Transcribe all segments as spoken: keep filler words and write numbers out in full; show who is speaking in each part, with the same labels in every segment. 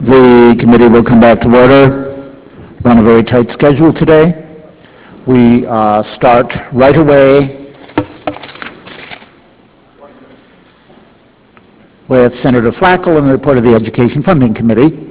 Speaker 1: The committee will come back to order. We're on a very tight schedule today. We uh, start right away with Senator Flackel and the report of the Education Funding Committee.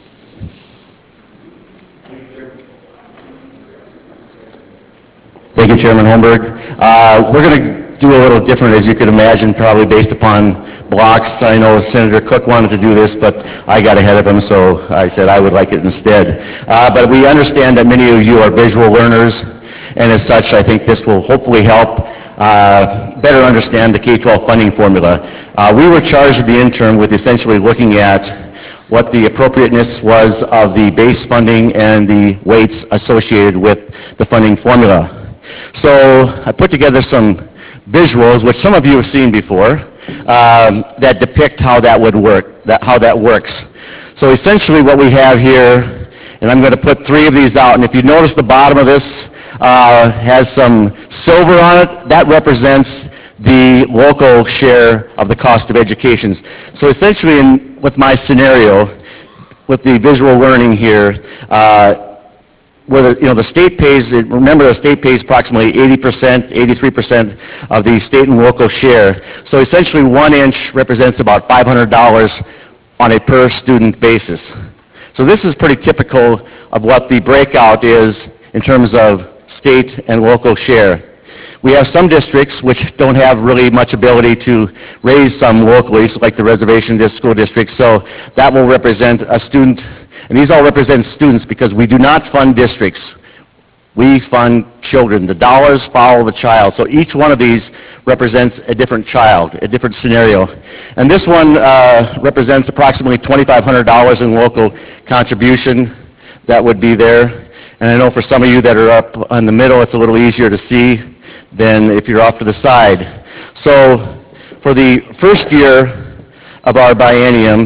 Speaker 2: Thank you, Chairman Holmberg. Uh, we're going to do a little different, as you could imagine, probably based upon blocks. I know Senator Cook wanted to do this, but I got ahead of him, so I said I would like it instead. Uh, but we understand that many of you are visual learners, and as such, I think this will hopefully help uh, better understand the K twelve funding formula. Uh, we were charged at the interim with essentially looking at what the appropriateness was of the base funding and the weights associated with the funding formula. So I put together some visuals, which some of you have seen before, um, that depict how that would work, that, how that works. So essentially what we have here, and I'm going to put three of these out, and if you notice the bottom of this uh, has some silver on it, that represents the local share of the cost of education. So essentially, in, with my scenario, with the visual learning here, uh, where the, you know, the state pays, remember the state pays approximately eighty percent, eighty-three percent of the state and local share. So essentially one inch represents about five hundred dollars on a per student basis. So this is pretty typical of what the breakout is in terms of state and local share. We have some districts which don't have really much ability to raise some locally, so like the reservation school districts, so that will represent a student. And these all represent students because we do not fund districts. We fund children. The dollars follow the child. So each one of these represents a different child, a different scenario. And this one uh, represents approximately twenty-five hundred dollars in local contribution that would be there. And I know for some of you that are up in the middle, it's a little easier to see than if you're off to the side. So for the first year of our biennium,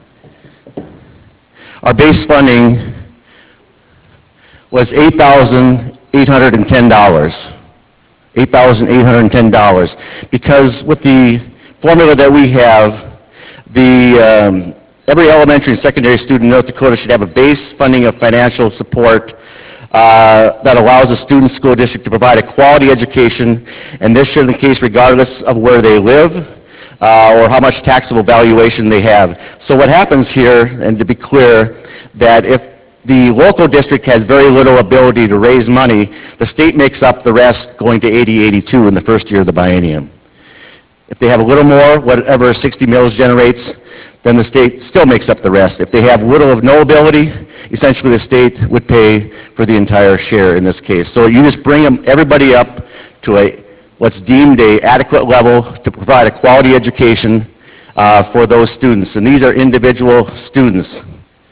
Speaker 2: our base funding was eight thousand eight hundred ten dollars. eight thousand eight hundred ten dollars. Because with the formula that we have, the, um, every elementary and secondary student in North Dakota should have a base funding of financial support uh, that allows a student school district to provide a quality education, and this should be the case regardless of where they live, Uh, or how much taxable valuation they have. So what happens here, and to be clear, that if the local district has very little ability to raise money, the state makes up the rest going to eighty eighty-two in the first year of the biennium. If they have a little more, whatever sixty mills generates, then the state still makes up the rest. If they have little of no ability, essentially the state would pay for the entire share in this case. So you just bring them, everybody up to a what's deemed a adequate level to provide a quality education uh, for those students. And these are individual students.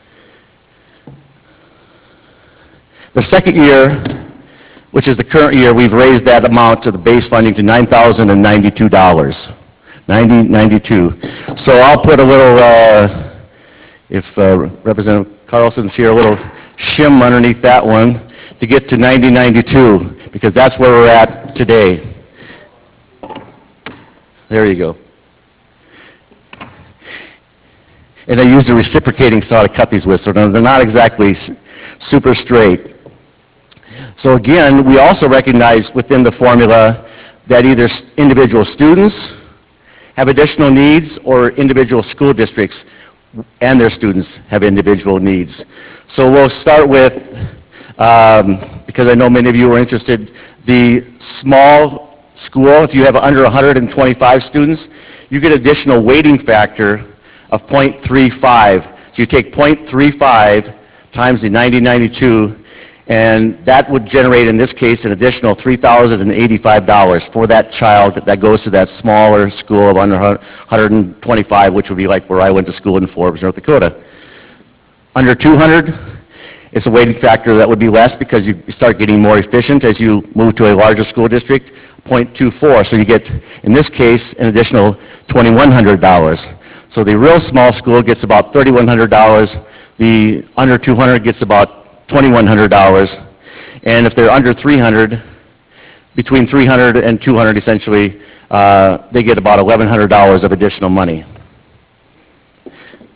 Speaker 2: The second year, which is the current year, we've raised that amount to the base funding to nine thousand ninety-two dollars. ninety ninety-two. So I'll put a little, uh, if uh, Representative Carlson's here, a little shim underneath that one to get to ninety ninety-two, because that's where we're at today. There you go. And I used a reciprocating saw to cut these with, so they're not exactly super straight. So again, we also recognize within the formula that either individual students have additional needs or individual school districts and their students have individual needs. So we'll start with, um, because I know many of you are interested, the small school. If you have under one hundred twenty-five students, you get additional weighting factor of zero point three five. So you take zero point three five times the ninety ninety-two, and that would generate, in this case, an additional three thousand eighty-five dollars for that child that goes to that smaller school of under one hundred twenty-five, which would be like where I went to school in Forbes, North Dakota. Under two hundred, it's a weighting factor that would be less because you start getting more efficient as you move to a larger school district, zero point two four. So you get, in this case, an additional twenty-one hundred dollars. So the real small school gets about thirty-one hundred dollars. The under two hundred gets about twenty-one hundred dollars. And if they're under three hundred, between three hundred and two hundred essentially, uh, they get about eleven hundred dollars of additional money.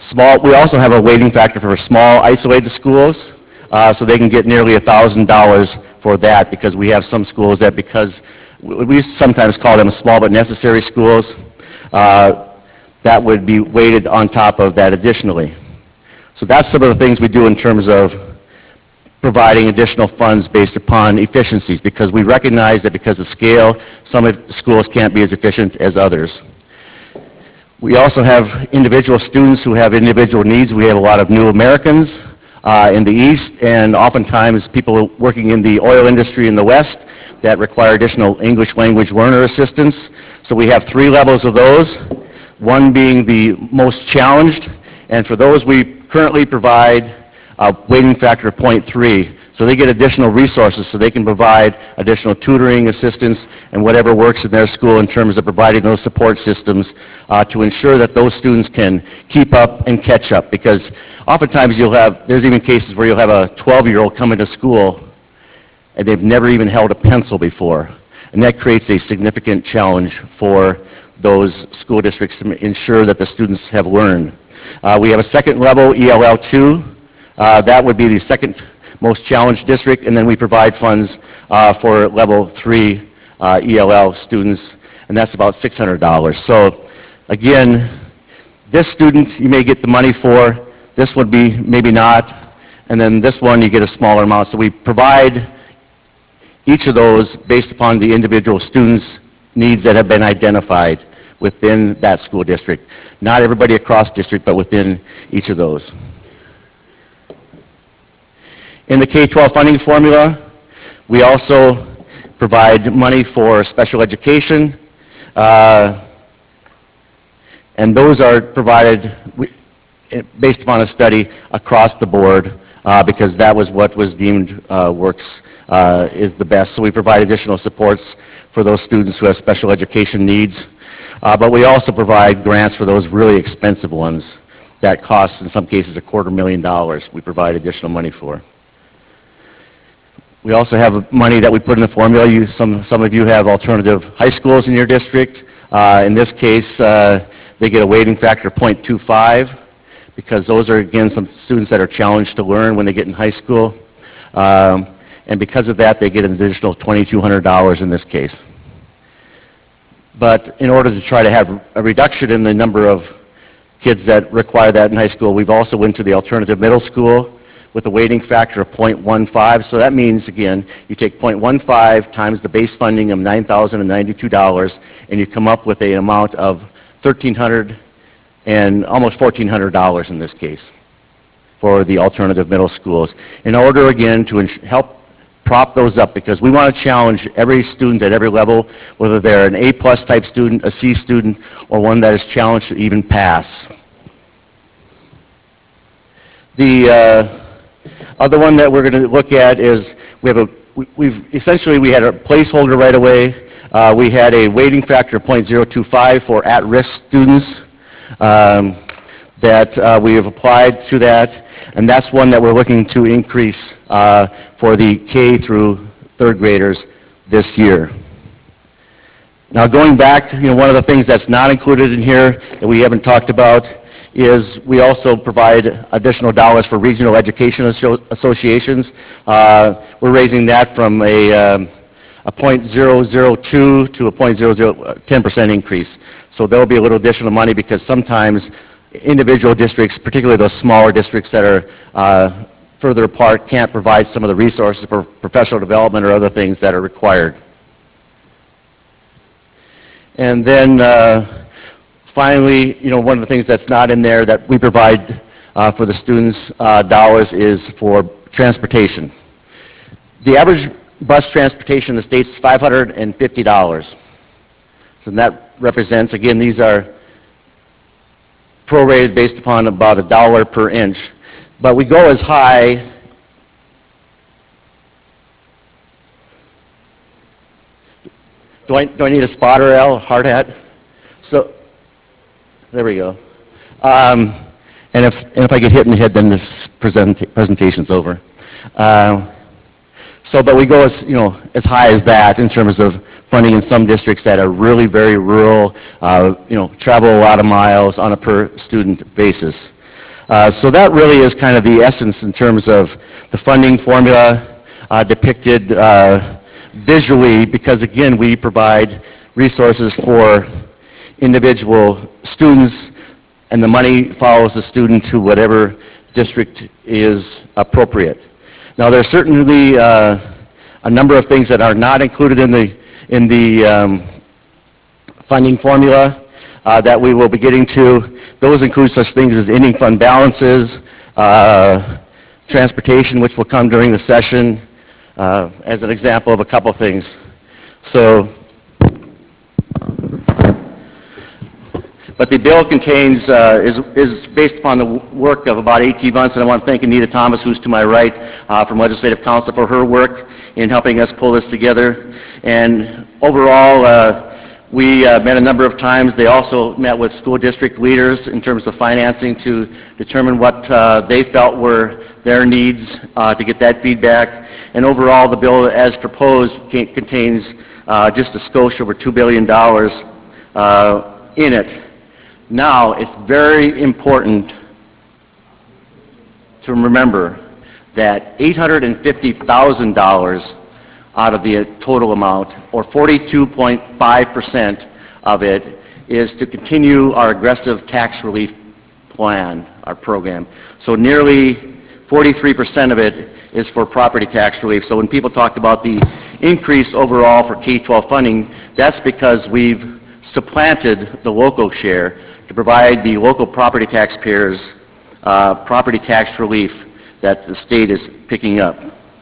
Speaker 2: Small, we also have a weighting factor for small isolated schools, uh, so they can get nearly one thousand dollars for that, because we have some schools that, because we we sometimes call them small but necessary schools, uh, that would be weighted on top of that additionally. So that's some of the things we do in terms of providing additional funds based upon efficiencies, because we recognize that because of scale, some of the schools can't be as efficient as others. We also have individual students who have individual needs. We have a lot of new Americans uh, in the East, and oftentimes people working in the oil industry in the West that require additional English language learner assistance. So we have three levels of those, one being the most challenged, and for those we currently provide a weighting factor of zero point three. So they get additional resources so they can provide additional tutoring, assistance, and whatever works in their school in terms of providing those support systems uh, to ensure that those students can keep up and catch up. Because oftentimes you'll have, there's even cases where you'll have a twelve-year-old come into school and they've never even held a pencil before. And that creates a significant challenge for those school districts to ensure that the students have learned. Uh, we have a second level, E L L two. Uh, that would be the second most challenged district, and then we provide funds uh, for level three uh, E L L students, and that's about six hundred dollars. So again, this student you may get the money for, this would be maybe not, and then this one you get a smaller amount. So we provide each of those based upon the individual students' needs that have been identified within that school district. Not everybody across district, but within each of those. In the K twelve funding formula, we also provide money for special education, uh, and those are provided based upon a study across the board, uh, because that was what was deemed uh, works uh, is the best. So we provide additional supports for those students who have special education needs, uh, but we also provide grants for those really expensive ones that cost, in some cases, a quarter million dollars. We provide additional money for. We also have money that we put in the formula. You, some, some of you have alternative high schools in your district. Uh, in this case, uh, they get a weighting factor of zero point two five, because those are, again, some students that are challenged to learn when they get in high school. Um, and because of that, they get an additional two thousand two hundred dollars in this case. But in order to try to have a reduction in the number of kids that require that in high school, we've also went to the alternative middle school with a weighting factor of zero point one five. So that means, again, you take zero point one five times the base funding of nine thousand ninety-two dollars, and you come up with an amount of one thousand three hundred dollars and almost one thousand four hundred dollars in this case for the alternative middle schools, in order, again, to help prop those up, because we want to challenge every student at every level, whether they're an A-plus type student, a C student, or one that is challenged to even pass. The uh, other one that we're going to look at is we have a we, we've essentially we had a placeholder right away. Uh, we had a weighting factor of zero point zero two five for at-risk students um, that uh, we have applied to that, and that's one that we're looking to increase uh, for the K through third graders this year. Now, going back, you know, one of the things that's not included in here that we haven't talked about is we also provide additional dollars for regional education associations. Uh, we're raising that from a, um, a zero point zero zero two to a zero point zero zero ten percent increase. So there will be a little additional money, because sometimes individual districts, particularly those smaller districts that are uh, further apart, can't provide some of the resources for professional development or other things that are required. And then uh, finally, you know, one of the things that's not in there that we provide uh, for the students' uh, dollars is for transportation. The average bus transportation in the state is five hundred fifty dollars. So that represents, again, these are prorated based upon about a dollar per inch. But we go as high Do I, do I need a spotter, Al, hard hat? So, there we go. Um, and, if, and if I get hit in the head, then this present, presentation's over. Uh, so, but we go as, you know, as high as that in terms of funding in some districts that are really very rural, uh, you know, travel a lot of miles on a per student basis. Uh, so that really is kind of the essence in terms of the funding formula uh, depicted uh, visually, because again, we provide resources for individual students, and the money follows the student to whatever district is appropriate. Now, there are certainly uh, a number of things that are not included in the in the um, funding formula uh, that we will be getting to. Those include such things as ending fund balances, uh, transportation, which will come during the session, uh, as an example of a couple things. So, but the bill contains, uh, is, is based upon the work of about eighteen months, and I want to thank Anita Thomas, who's to my right, uh, from Legislative Council, for her work in helping us pull this together. And overall, uh, we uh, met a number of times. They also met with school district leaders in terms of financing to determine what uh, they felt were their needs uh, to get that feedback. And overall, the bill as proposed contains uh, just a skosh over two billion dollars uh, in it. Now, it's very important to remember that eight hundred fifty thousand dollars out of the total amount, or forty-two point five percent of it, is to continue our aggressive tax relief plan, our program. So nearly forty-three percent of it is for property tax relief. So when people talk about the increase overall for K twelve funding, that's because we've supplanted the local share to provide the local property taxpayers uh, property tax relief that the state is picking up.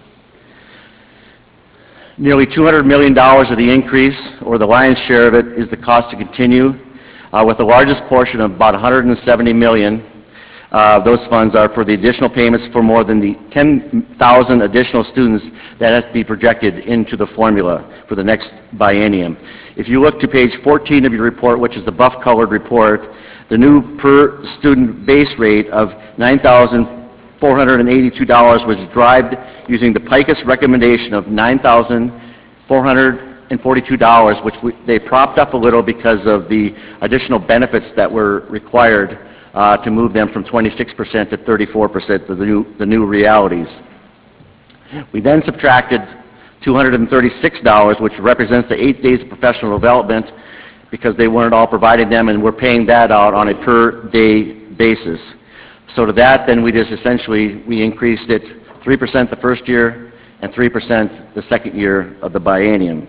Speaker 2: Nearly two hundred million dollars of the increase, or the lion's share of it, is the cost to continue, uh, with the largest portion of about one hundred seventy million dollars. Uh, those funds are for the additional payments for more than the ten thousand additional students that have to be projected into the formula for the next biennium. If you look to page fourteen of your report, which is the buff-colored report, the new per-student base rate of nine thousand four hundred eighty-two dollars was derived using the PICUS recommendation of nine thousand four hundred forty-two dollars, which we, they propped up a little because of the additional benefits that were required uh, to move them from twenty-six percent to thirty-four percent to the new, the new realities. We then subtracted two hundred thirty-six dollars, which represents the eight days of professional development, because they weren't all providing them, and we're paying that out on a per-day basis. So to that, then we just essentially, we increased it three percent the first year and three percent the second year of the biennium.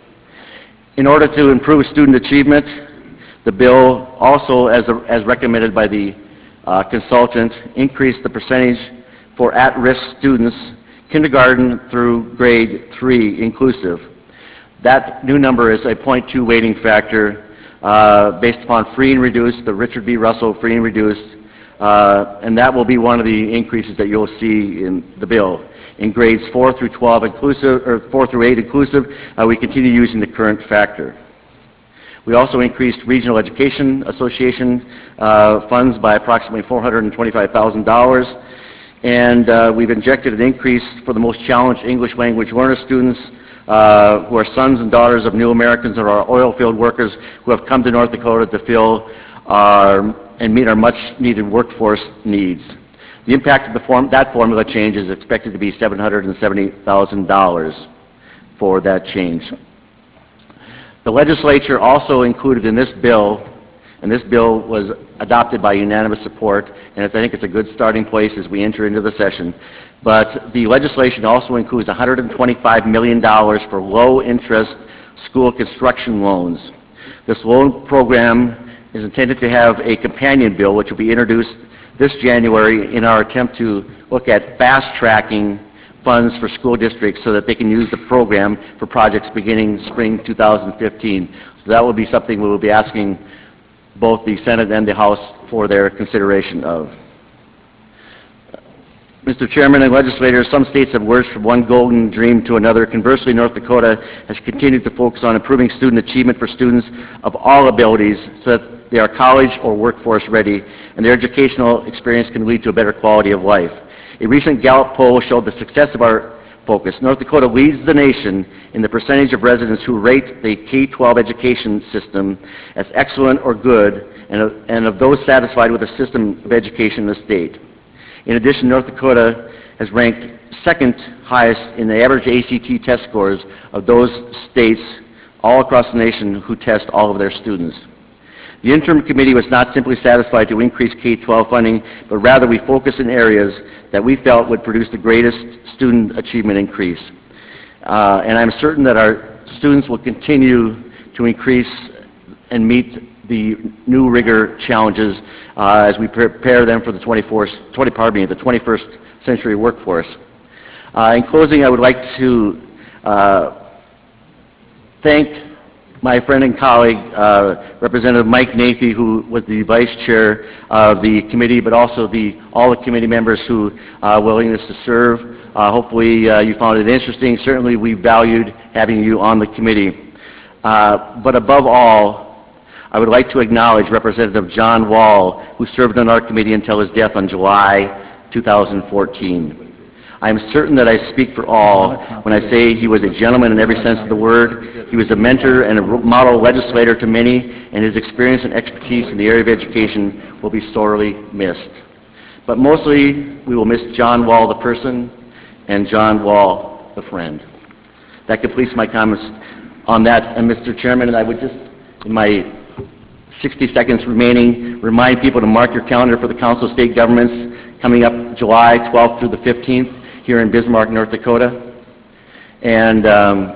Speaker 2: In order to improve student achievement, the bill also, as, a, as recommended by the uh, consultant, increased the percentage for at-risk students, kindergarten through grade three inclusive. That new number is a zero point two weighting factor uh, based upon free and reduced, the Richard B. Russell free and reduced, uh, and that will be one of the increases that you'll see in the bill. In grades four through twelve inclusive, or four through eight inclusive, uh, we continue using the current factor. We also increased Regional Education Association uh, funds by approximately four hundred twenty-five thousand dollars, and uh, we've injected an increase for the most challenged English language learner students uh, who are sons and daughters of new Americans or our oil field workers who have come to North Dakota to fill our, and meet our much needed workforce needs. The impact of the form, that formula change is expected to be seven hundred seventy thousand dollars for that change. The legislature also included in this bill, and this bill was adopted by unanimous support, and it's, I think it's a good starting place as we enter into the session, but the legislation also includes one hundred twenty-five million dollars for low-interest school construction loans. This loan program is intended to have a companion bill, which will be introduced this January in our attempt to look at fast-tracking funds for school districts so that they can use the program for projects beginning spring two thousand fifteen. So that will be something we will be asking both the Senate and the House for their consideration of. Mister Chairman and legislators, some states have worked from one golden dream to another. Conversely, North Dakota has continued to focus on improving student achievement for students of all abilities so that they are college or workforce ready, and their educational experience can lead to a better quality of life. A recent Gallup poll showed the success of our focus. North Dakota leads the nation in the percentage of residents who rate the K twelve education system as excellent or good, and of, and of those satisfied with the system of education in the state. In addition, North Dakota has ranked second highest in the average A C T test scores of those states all across the nation who test all of their students. The interim committee was not simply satisfied to increase K twelve funding, but rather we focused in areas that we felt would produce the greatest student achievement increase. Uh, and I'm certain that our students will continue to increase and meet the new rigor challenges uh, as we prepare them for the twenty-fourth, twenty, pardon me, the twenty-first century workforce. Uh, in closing, I would like to uh, thank my friend and colleague, uh, Representative Mike Nathy, who was the vice chair of the committee, but also the, all the committee members who uh, willingness to serve. Uh, hopefully uh, you found it interesting. Certainly we valued having you on the committee. Uh, but above all, I would like to acknowledge Representative John Wall, who served on our committee until his death on July two thousand fourteen. I am certain that I speak for all when I say he was a gentleman in every sense of the word. He was a mentor and a model legislator to many, and his experience and expertise in the area of education will be sorely missed. But mostly, we will miss John Wall, the person, and John Wall, the friend. That completes my comments on that. And Mister Chairman, and I would just, in my sixty seconds remaining, remind people to mark your calendar for the Council of State Governments coming up July twelfth through the fifteenth here in Bismarck, North Dakota. And um,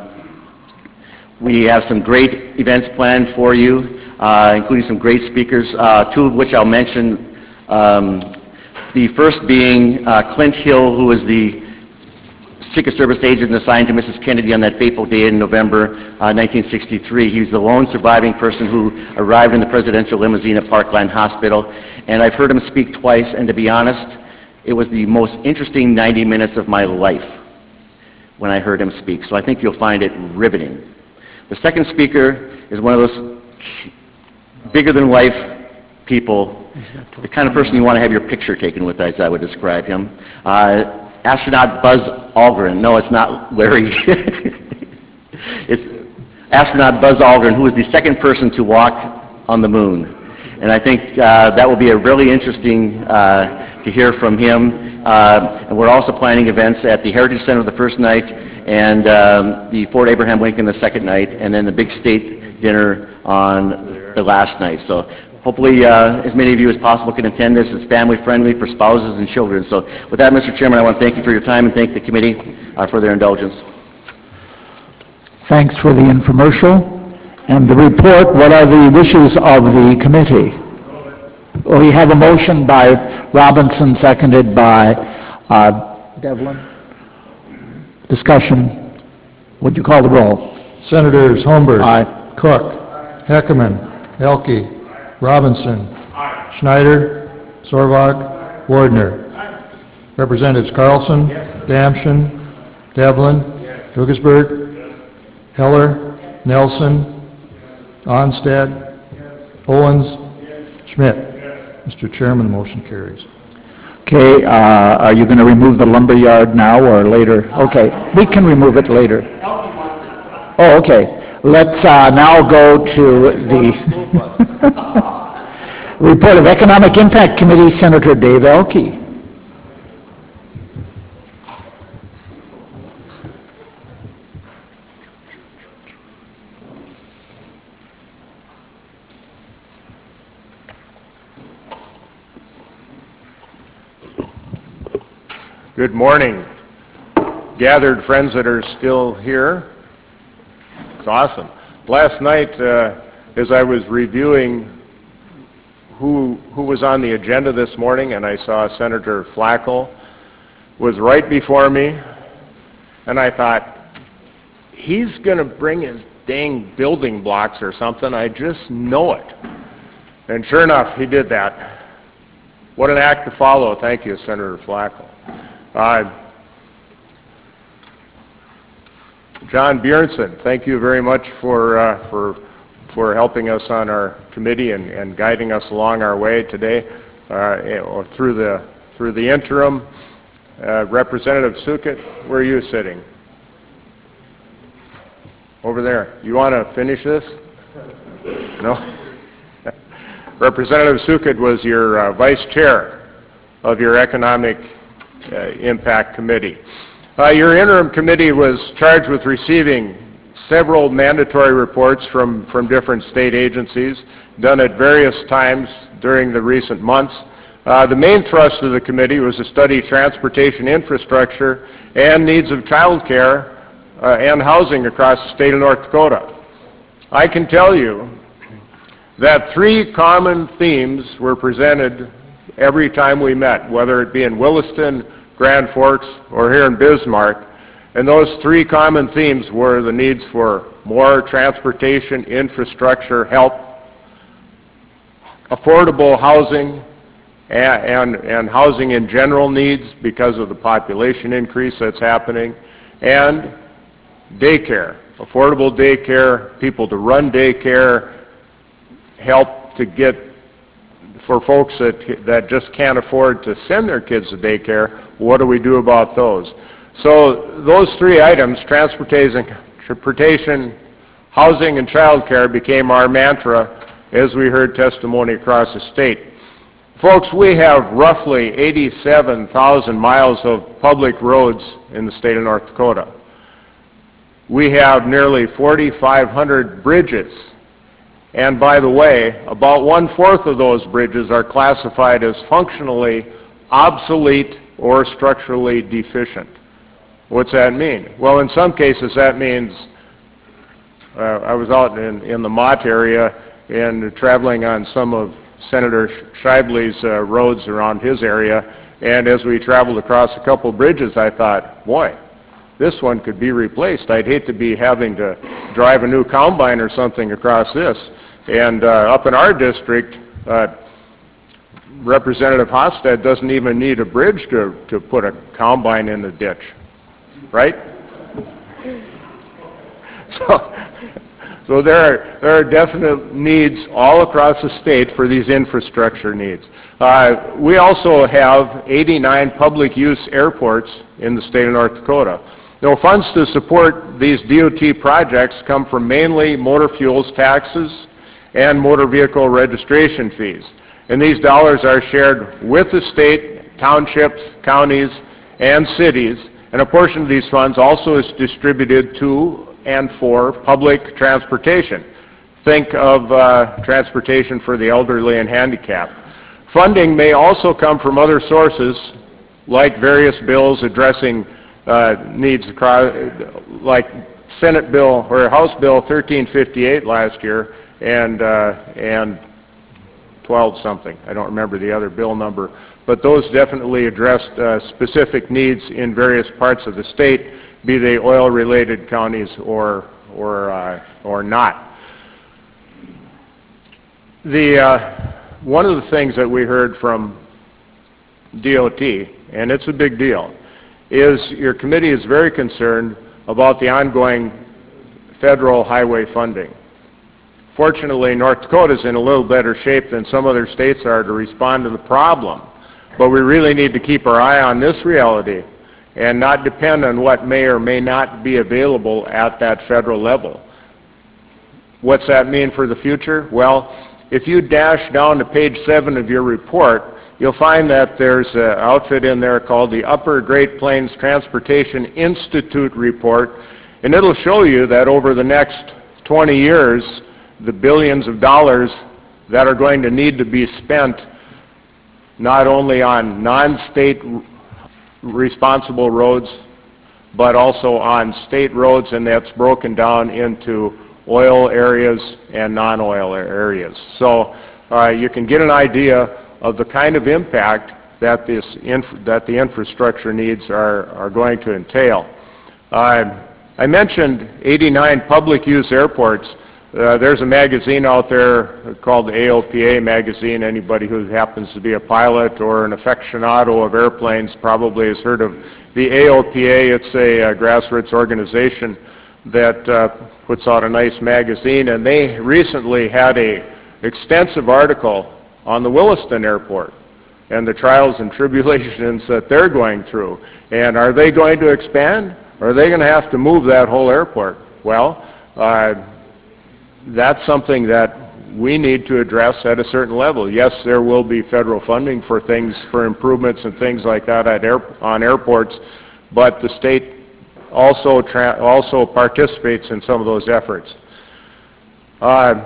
Speaker 2: we have some great events planned for you, uh, including some great speakers, uh, two of which I'll mention. Um, the first being uh, Clint Hill, who was the Secret Service agent assigned to Missus Kennedy on that fateful day in November uh, nineteen sixty-three. He was the lone surviving person who arrived in the presidential limousine at Parkland Hospital. And I've heard him speak twice, and to be honest, it was the most interesting ninety minutes of my life when I heard him speak. So I think you'll find it riveting. The second speaker is one of those bigger-than-life people, the kind of person you want to have your picture taken with, as I would describe him. Uh, Astronaut Buzz Aldrin. No, it's not Larry. It's astronaut Buzz Aldrin, who was the second person to walk on the moon. And I think uh, that will be a really interesting uh, to hear from him. Uh, and we're also planning events at the Heritage Center the first night, and um, the Fort Abraham Lincoln the second night, and then the big state dinner on the last night. So hopefully uh, as many of you as possible can attend this. It's family friendly for spouses and children. So with that, Mister Chairman, I want to thank you for your time and thank the committee uh, for their indulgence.
Speaker 1: Thanks for the infomercial. And the report, what are the wishes of the committee? We have a motion by Robinson, seconded by uh, Devlin. Discussion. Would you call the roll?
Speaker 3: Senators Holmberg.
Speaker 1: Aye.
Speaker 3: Cook. Heckman. Elke. Robinson. Schneider. Sorvak. Wardner. Representatives Carlson. Damschen. Devlin. Dugasberg. Heller. Nelson. Onstad. Owens. Schmidt. Mister Chairman, the motion carries.
Speaker 1: Okay, uh, are you going to remove the lumber yard now or later? Okay, we can remove it later. Oh, okay. Let's uh, now go to the report of Economic Impact Committee, Senator Dave Elke.
Speaker 4: Good morning. Gathered friends that are still here. It's awesome. Last night, uh, as I was reviewing who who was on the agenda this morning, and I saw Senator Flacco was right before me, and I thought, he's going to bring his dang building blocks or something. I just know it. And sure enough, he did that. What an act to follow. Thank you, Senator Flacco. Uh, John Bjornson, thank you very much for uh, for for helping us on our committee and, and guiding us along our way today, uh, or through the through the interim. Uh, Representative Sukit, where are you sitting? Over there. You want to finish this? No. Representative Sukid was your uh, vice chair of your Economic uh, Impact Committee. Uh, your interim committee was charged with receiving several mandatory reports from, from different state agencies, done at various times during the recent months. Uh, the main thrust of the committee was to study transportation infrastructure and needs of child care uh, and housing across the state of North Dakota. I can tell you that three common themes were presented every time we met, whether it be in Williston, Grand Forks, or here in Bismarck. And those three common themes were the needs for more transportation infrastructure help, affordable housing, and, and, and housing in general needs because of the population increase that's happening, and daycare, affordable daycare, people to run daycare, help to get, for folks that, that just can't afford to send their kids to daycare, what do we do about those? So those three items, transportation, transportation, housing, and child care, became our mantra as we heard testimony across the state. Folks, we have roughly eighty-seven thousand miles of public roads in the state of North Dakota. We have nearly forty-five hundred bridges. And by the way, about one-fourth of those bridges are classified as functionally obsolete or structurally deficient. What's that mean? Well, in some cases that means, uh, I was out in, in the Mott area and traveling on some of Senator Shively's uh, roads around his area, and as we traveled across a couple bridges, I thought, boy, this one could be replaced. I'd hate to be having to drive a new combine or something across this. And uh, up in our district, uh, Representative Hofstad doesn't even need a bridge to, to put a combine in the ditch, right? So, so there are, there are definite needs all across the state for these infrastructure needs. Uh, we also have eighty-nine public use airports in the state of North Dakota. Now, funds to support these D O T projects come from mainly motor fuels taxes and motor vehicle registration fees. And these dollars are shared with the state, townships, counties, and cities, and a portion of these funds also is distributed to and for public transportation. Think of uh, transportation for the elderly and handicapped. Funding may also come from other sources, like various bills addressing uh, needs, across, like Senate Bill or House Bill thirteen fifty-eight last year, and uh, and twelve something. I don't remember the other bill number, but those definitely addressed uh, specific needs in various parts of the state, be they oil-related counties or or uh, or not. The uh, one of the things that we heard from D O T, and it's a big deal, is your committee is very concerned about the ongoing federal highway funding. Fortunately, North Dakota is in a little better shape than some other states are to respond to the problem, but we really need to keep our eye on this reality and not depend on what may or may not be available at that federal level. What's that mean for the future? Well, if you dash down to page seven of your report, you'll find that there's an outfit in there called the Upper Great Plains Transportation Institute report, and it'll show you that over the next twenty years, the billions of dollars that are going to need to be spent not only on non-state responsible roads, but also on state roads, and that's broken down into oil areas and non-oil areas. So uh, you can get an idea of the kind of impact that this inf that the infrastructure needs are, are going to entail. Uh, I mentioned eighty-nine public use airports. Uh, there's a magazine out there called the A O P A magazine. Anybody who happens to be a pilot or an aficionado of airplanes probably has heard of the A O P A. It's a, a grassroots organization that uh, puts out a nice magazine, and they recently had a extensive article on the Williston Airport and the trials and tribulations that they're going through. And are they going to expand? Or are they going to have to move that whole airport? Well, uh, that's something that we need to address at a certain level. Yes, there will be federal funding for things, for improvements and things like that at air, on airports, but the state also tra also participates in some of those efforts. Uh,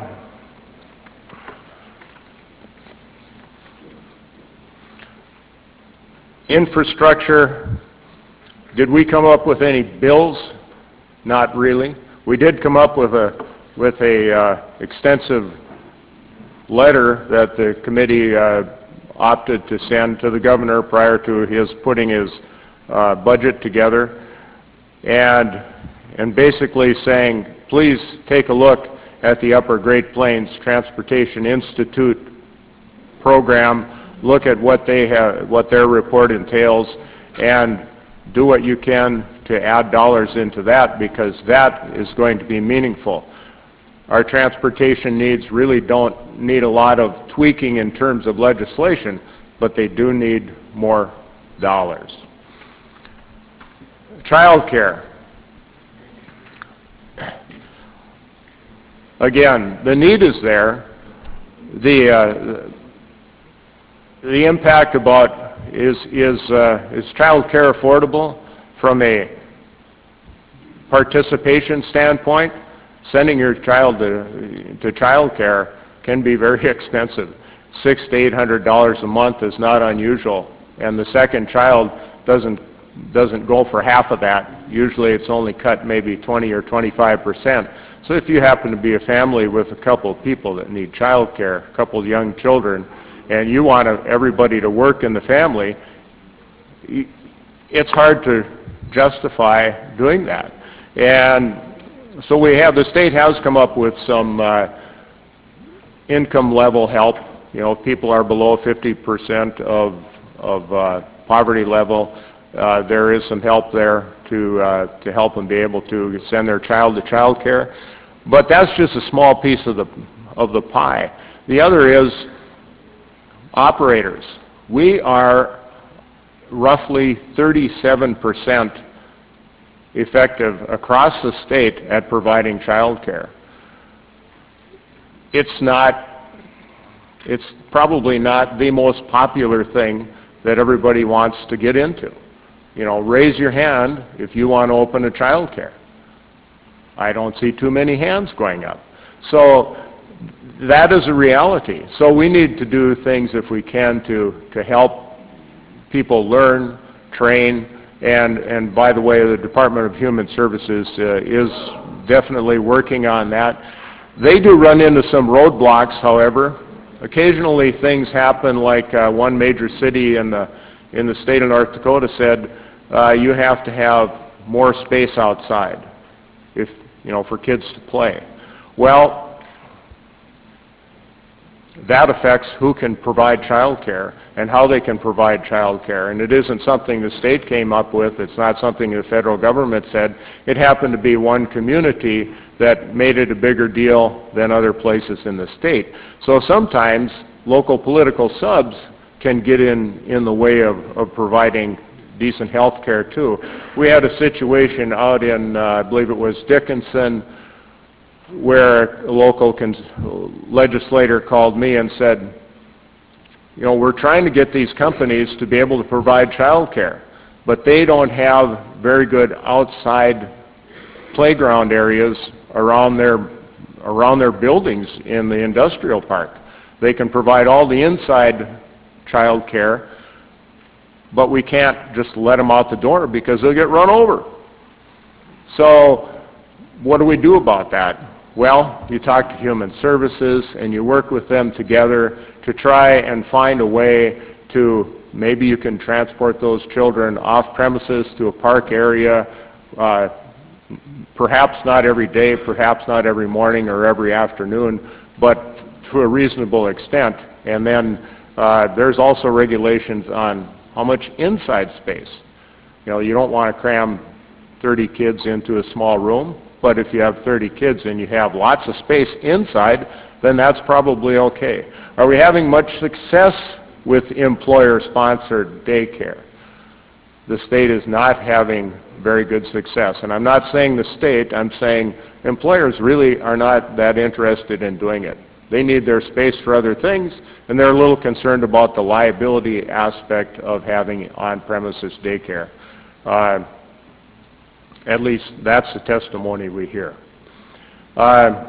Speaker 4: infrastructure, did we come up with any bills? Not really. We did come up with a with a uh, extensive letter that the committee uh, opted to send to the governor prior to his putting his uh, budget together, and and basically saying, please take a look at the Upper Great Plains Transportation Institute program, look at what they have, what their report entails, and do what you can to add dollars into that, because that is going to be meaningful. Our transportation needs really don't need a lot of tweaking in terms of legislation, but they do need more dollars. Child care. Again, the need is there. The uh, the impact about is is uh, is child care affordable from a participation standpoint? Sending your child to, to child care can be very expensive. Six to eight hundred dollars a month is not unusual, and the second child doesn't doesn't go for half of that. Usually, it's only cut maybe twenty or twenty-five percent. So, if you happen to be a family with a couple of people that need child care, a couple of young children, and you want to, everybody to work in the family, it's hard to justify doing that. And so we have, the state has come up with some uh, income level help. You know, if people are below fifty percent of, of uh, poverty level, uh, there is some help there to, uh, to help them be able to send their child to child care. But that's just a small piece of the, of the pie. The other is operators. We are roughly thirty-seven percent effective across the state at providing child care. It's not, it's probably not the most popular thing that everybody wants to get into. You know, raise your hand if you want to open a child care. I don't see too many hands going up. So that is a reality. So we need to do things if we can to, to help people learn, train, and, and by the way, the Department of Human Services uh, is definitely working on that. They do run into some roadblocks, however. Occasionally things happen, like uh, one major city in the, in the state of North Dakota said, uh, you have to have more space outside, if, you know, for kids to play. Well, that affects who can provide child care and how they can provide child care. And it isn't something the state came up with. It's not something the federal government said. It happened to be one community that made it a bigger deal than other places in the state. So sometimes local political subs can get in, in the way of, of providing decent health care too. We had a situation out in, uh, I believe it was Dickinson, where a local legislator called me and said, you know, we're trying to get these companies to be able to provide child care, but they don't have very good outside playground areas around their, around their buildings in the industrial park. They can provide all the inside child care, but we can't just let them out the door because they'll get run over. So what do we do about that? Well, you talk to Human Services and you work with them together to try and find a way to, maybe you can transport those children off premises to a park area, uh, perhaps not every day, perhaps not every morning or every afternoon, but to a reasonable extent. And then uh, there's also regulations on how much inside space. You know, you don't want to cram thirty kids into a small room. But if you have thirty kids and you have lots of space inside, then that's probably okay. Are we having much success with employer-sponsored daycare? The state is not having very good success. And I'm not saying the state, I'm saying employers really are not that interested in doing it. They need their space for other things, and they're a little concerned about the liability aspect of having on-premises daycare. Uh, at least that's the testimony we hear. Uh,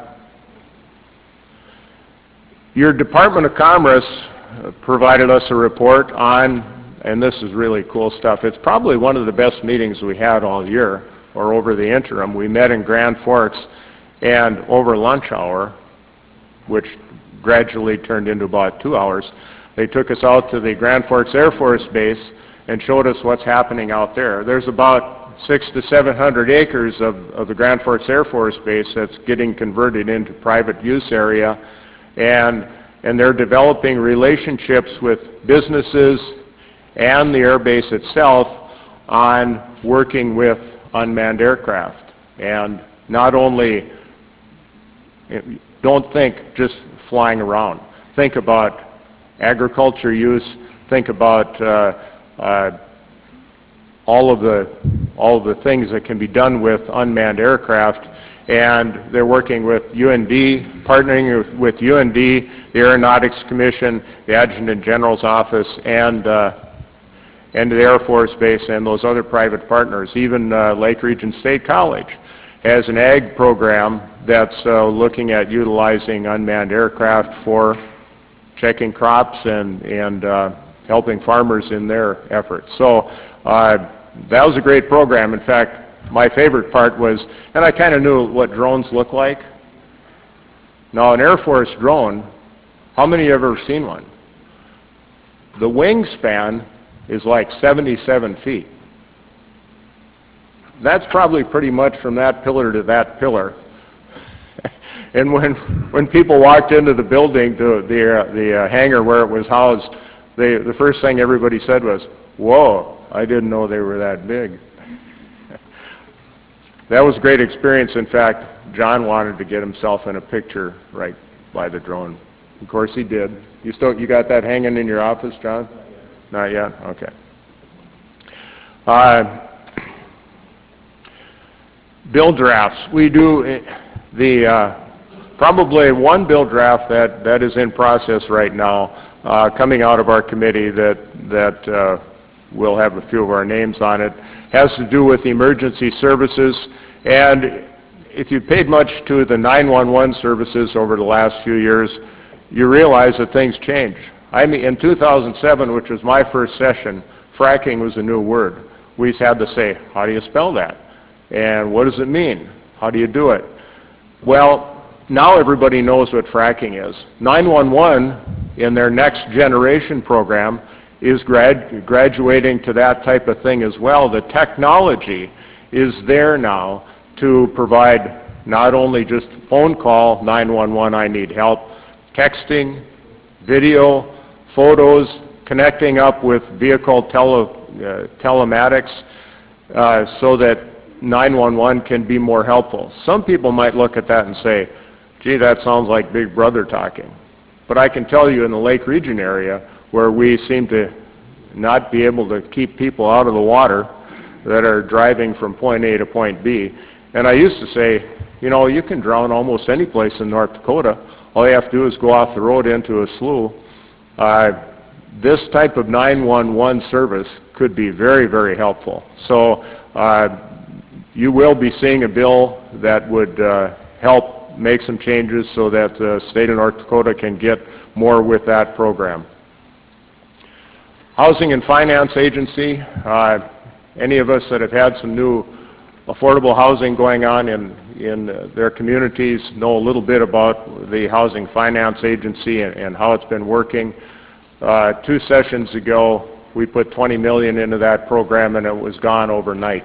Speaker 4: your Department of Commerce provided us a report on, and this is really cool stuff, it's probably one of the best meetings we had all year, or over the interim. We met in Grand Forks, and over lunch hour, which gradually turned into about two hours, they took us out to the Grand Forks Air Force Base and showed us what's happening out there. There's about six to seven hundred acres of, of the Grand Forks Air Force Base that's getting converted into private use area, and and they're developing relationships with businesses and the air base itself on working with unmanned aircraft. And not only, don't think just flying around. Think about agriculture use, think about uh, uh, all of the all of the things that can be done with unmanned aircraft, and they're working with U N D, partnering with, with U N D, the Aeronautics Commission, the Adjutant General's Office, and uh, and the Air Force Base and those other private partners. Even uh, Lake Region State College has an ag program that's uh, looking at utilizing unmanned aircraft for checking crops and, and uh, helping farmers in their efforts. So uh, that was a great program. In fact, my favorite part was, and I kind of knew what drones look like. Now, an Air Force drone, how many have ever seen one? The wingspan is like seventy-seven feet. That's probably pretty much from that pillar to that pillar. And when when people walked into the building, to the uh, the uh, hangar where it was housed, they, the first thing everybody said was, "Whoa, I didn't know they were that big." That was a great experience. In fact, John wanted to get himself in a picture right by the drone. Of course, he did. You still you got that hanging in your office, John? Not yet? Okay. Uh, bill drafts. We do the uh, probably one bill draft that, that is in process right now, uh, coming out of our committee that, that uh, will have a few of our names on it, has to do with emergency services. And if you paid much to the nine one one services over the last few years, you realize that things change. I mean, in two thousand seven, which was my first session, fracking was a new word. We had to say, how do you spell that? And what does it mean? How do you do it? Well, now everybody knows what fracking is. nine one one, in their next generation program, is grad graduating to that type of thing as well. The technology is there now to provide not only just phone call, nine one one, I need help, texting, video, photos, connecting up with vehicle tele, uh, telematics uh, so that nine one one can be more helpful. Some people might look at that and say, gee, that sounds like Big Brother talking. But I can tell you in the Lake Region area where we seem to not be able to keep people out of the water that are driving from point A to point B. And I used to say, you know, you can drown almost any place in North Dakota. All you have to do is go off the road into a slough. Uh, this type of nine one one service could be very, very helpful. So uh, you will be seeing a bill that would uh, help make some changes so that the state of North Dakota can get more with that program. Housing and Finance Agency, uh, any of us that have had some new affordable housing going on in, in uh, their communities know a little bit about the Housing Finance Agency and, and how it's been working. Uh, two sessions ago, we put twenty million dollars into that program and it was gone overnight.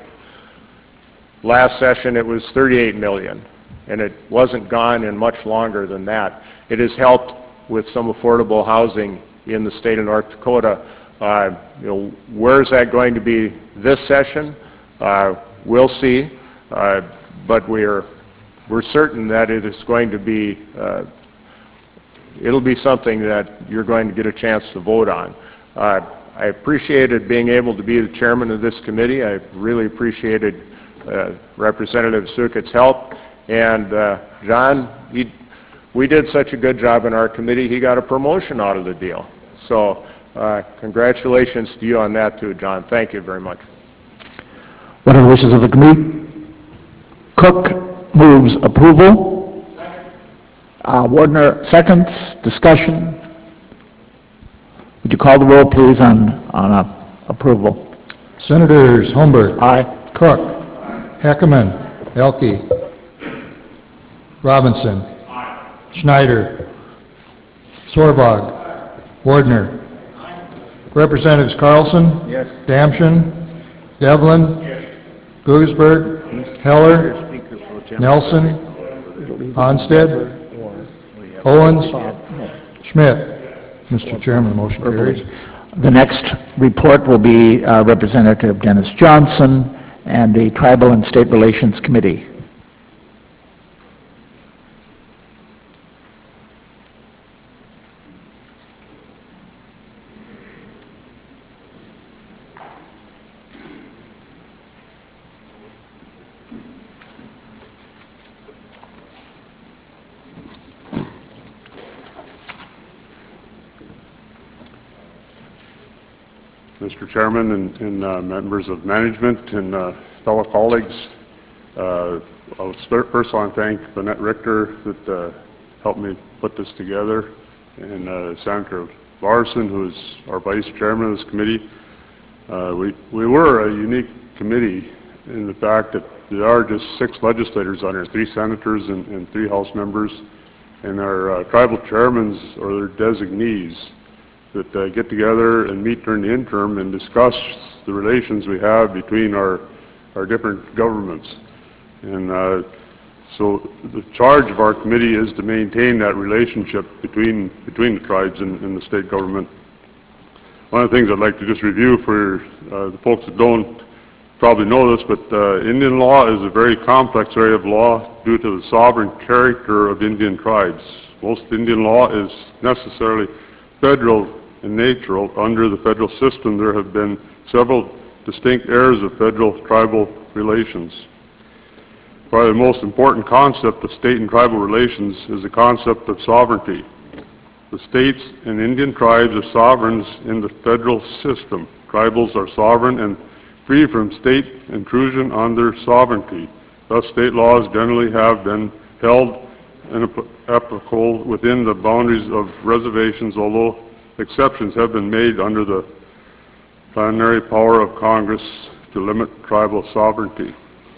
Speaker 4: Last session, it was thirty-eight million dollars, and it wasn't gone in much longer than that. It has helped with some affordable housing in the state of North Dakota. Uh, you know, where's that going to be this session? Uh, we'll see, uh, but we're we're certain that it is going to be uh, it'll be something that you're going to get a chance to vote on. Uh, I appreciated being able to be the chairman of this committee. I really appreciated uh, Representative Suket's help, and uh, John, he, we did such a good job in our committee, he got a promotion out of the deal. So uh, congratulations to you on that too, John. Thank you very much.
Speaker 1: What are the wishes of the committee? Cook moves approval. Uh, Wardner seconds. Discussion. Would you call the roll, please, on, on uh, approval?
Speaker 3: Senators Holmberg.
Speaker 1: Aye.
Speaker 3: Cook. Heckman. Elke. Robinson. Schneider. Sorvag. Wardner. Representatives Carlson.
Speaker 4: Yes.
Speaker 3: Damshin. Devlin. Gugesberg. Heller. Nelson. Onstead. Owens. Schmidt. Mister Chairman, the motion carries.
Speaker 1: The next report will be uh, Representative Dennis Johnson and the Tribal and State Relations Committee.
Speaker 5: Mister Chairman and, and uh, members of management and uh, fellow colleagues, uh, I'll start, first I want to thank Lynette Richter that uh, helped me put this together, and uh, Senator Larson, who is our vice chairman of this committee. Uh, we, we were a unique committee in the fact that there are just six legislators on here, three senators and, and three House members, and our uh, tribal chairmen or their designees that uh, get together and meet during the interim and discuss the relations we have between our, our different governments. And uh, so the charge of our committee is to maintain that relationship between, between the tribes and, and the state government. One of the things I'd like to just review for uh, the folks that don't probably know this, but uh, Indian law is a very complex area of law due to the sovereign character of Indian tribes. Most Indian law is necessarily federal in nature. Under the federal system, there have been several distinct areas of federal-tribal relations. Probably the most important concept of state and tribal relations is the concept of sovereignty. The states and Indian tribes are sovereigns in the federal system. Tribals are sovereign and free from state intrusion on their sovereignty. Thus, state laws generally have been held and applicable within the boundaries of reservations, although exceptions have been made under the plenary power of Congress to limit tribal sovereignty.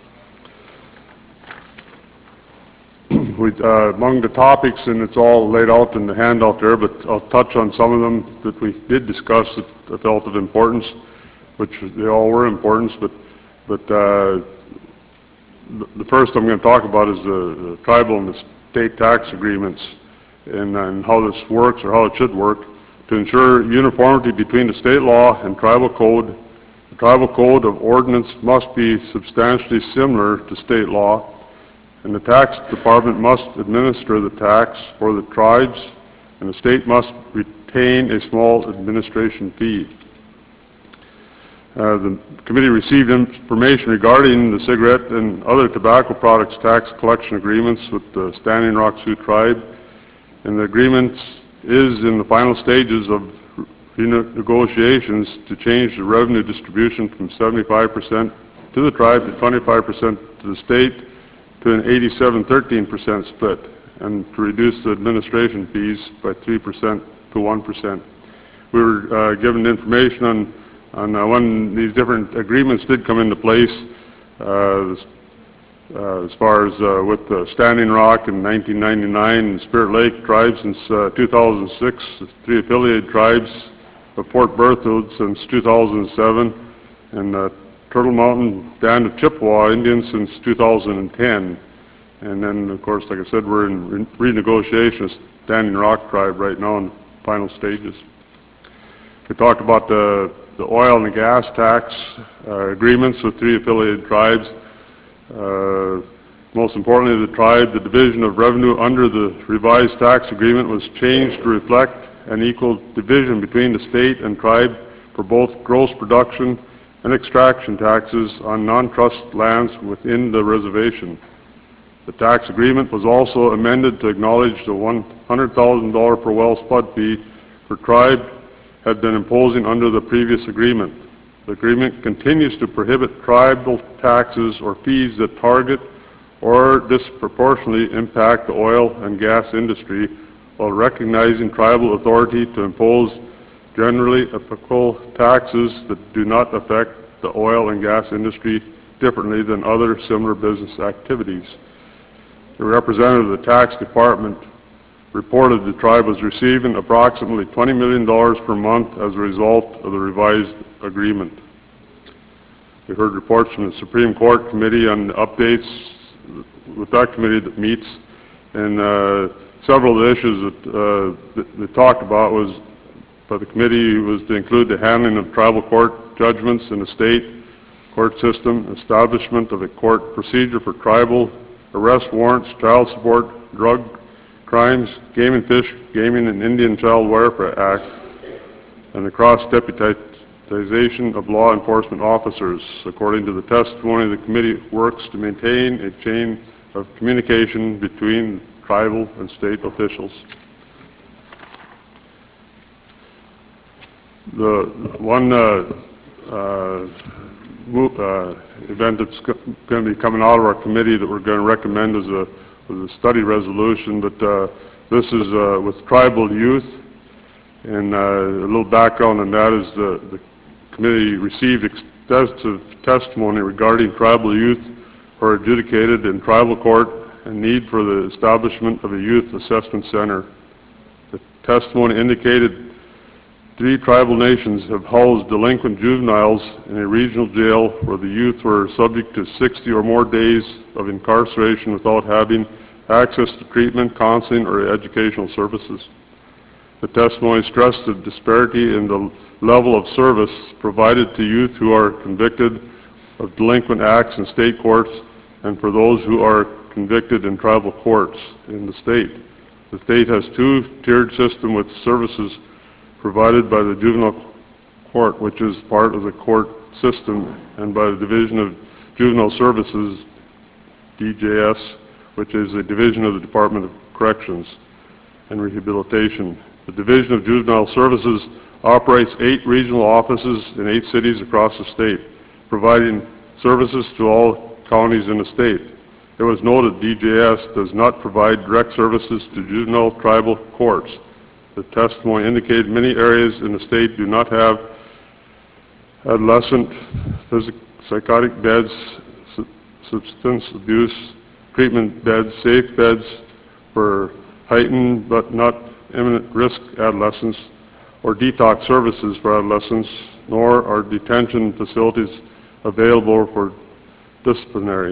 Speaker 5: we, uh, among the topics, and it's all laid out in the handout there, but I'll touch on some of them that we did discuss that I felt of importance, which they all were important, but, but uh, the, the first I'm going to talk about is the, the tribal and the state tax agreements and, and how this works or how it should work. To ensure uniformity between the state law and tribal code, the tribal code of ordinance must be substantially similar to state law, and the tax department must administer the tax for the tribes, and the state must retain a small administration fee. Uh, the committee received information regarding the cigarette and other tobacco products tax collection agreements with the Standing Rock Sioux tribe, and the agreements is in the final stages of negotiations to change the revenue distribution from seventy-five percent to the tribe to twenty-five percent to the state to an eighty-seven thirteen percent split, and to reduce the administration fees by three percent to one percent. We were uh, given information on, on uh, when these different agreements did come into place. Uh, Uh, as far as uh, with uh, Standing Rock in nineteen ninety-nine and Spirit Lake tribes since uh, two thousand six, three affiliated tribes of Fort Berthoud since two thousand seven, and uh, Turtle Mountain Band of Chippewa Indians since two thousand ten. And then, of course, like I said, we're in re renegotiation with Standing Rock tribe right now in the final stages. We talked about the, the oil and the gas tax uh, agreements with three affiliated tribes. Uh, most importantly, the tribe, the division of revenue under the revised tax agreement was changed to reflect an equal division between the state and tribe for both gross production and extraction taxes on non-trust lands within the reservation. The tax agreement was also amended to acknowledge the one hundred thousand dollars per well spud fee for tribe had been imposing under the previous agreement. The agreement continues to prohibit tribal taxes or fees that target or disproportionately impact the oil and gas industry, while recognizing tribal authority to impose generally applicable taxes that do not affect the oil and gas industry differently than other similar business activities. The representative of the tax department reported the tribe was receiving approximately twenty million dollars per month as a result of the revised agreement. We heard reports from the Supreme Court Committee on updates with that committee that meets, and uh, several of the issues that, uh, that they talked about was, by the committee, was to include the handling of tribal court judgments in the state court system, establishment of a court procedure for tribal arrest warrants, child support, drug crimes, game and fish, gaming and Indian Child Welfare Act, and the cross-deputization of law enforcement officers. According to the testimony, the committee works to maintain a chain of communication between tribal and state officials. The one uh, uh, move, uh, event that's going to be coming out of our committee that we're going to recommend is a, is a study resolution, but uh, this is uh, with tribal youth, and uh, a little background on that is the, the committee received extensive testimony regarding tribal youth who are adjudicated in tribal court and need for the establishment of a youth assessment center. The testimony indicated three tribal nations have housed delinquent juveniles in a regional jail where the youth were subject to sixty or more days of incarceration without having access to treatment, counseling, or educational services. The testimony stressed the disparity in the level of service provided to youth who are convicted of delinquent acts in state courts and for those who are convicted in tribal courts in the state. The state has two-tiered system with services provided by the juvenile court, which is part of the court system, and by the Division of Juvenile Services, D J S, which is a division of the Department of Corrections and Rehabilitation. The Division of Juvenile Services operates eight regional offices in eight cities across the state, providing services to all counties in the state. It was noted D J S does not provide direct services to juvenile tribal courts. The testimony indicated many areas in the state do not have adolescent psychotic beds, su substance abuse treatment beds, safe beds for heightened but not imminent risk adolescents, or detox services for adolescents, nor are detention facilities available for disciplinary.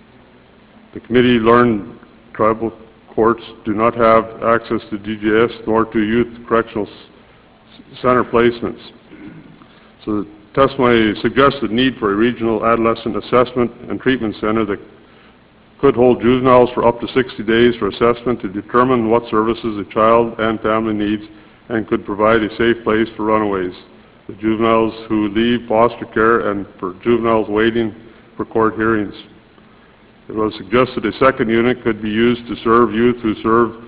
Speaker 5: The committee learned tribal courts do not have access to D J S nor to youth correctional center placements. So the testimony suggests the need for a regional adolescent assessment and treatment center that could hold juveniles for up to sixty days for assessment to determine what services a child and family needs, and could provide a safe place for runaways, the juveniles who leave foster care, and for juveniles waiting for court hearings. It was suggested a second unit could be used to serve youth who serve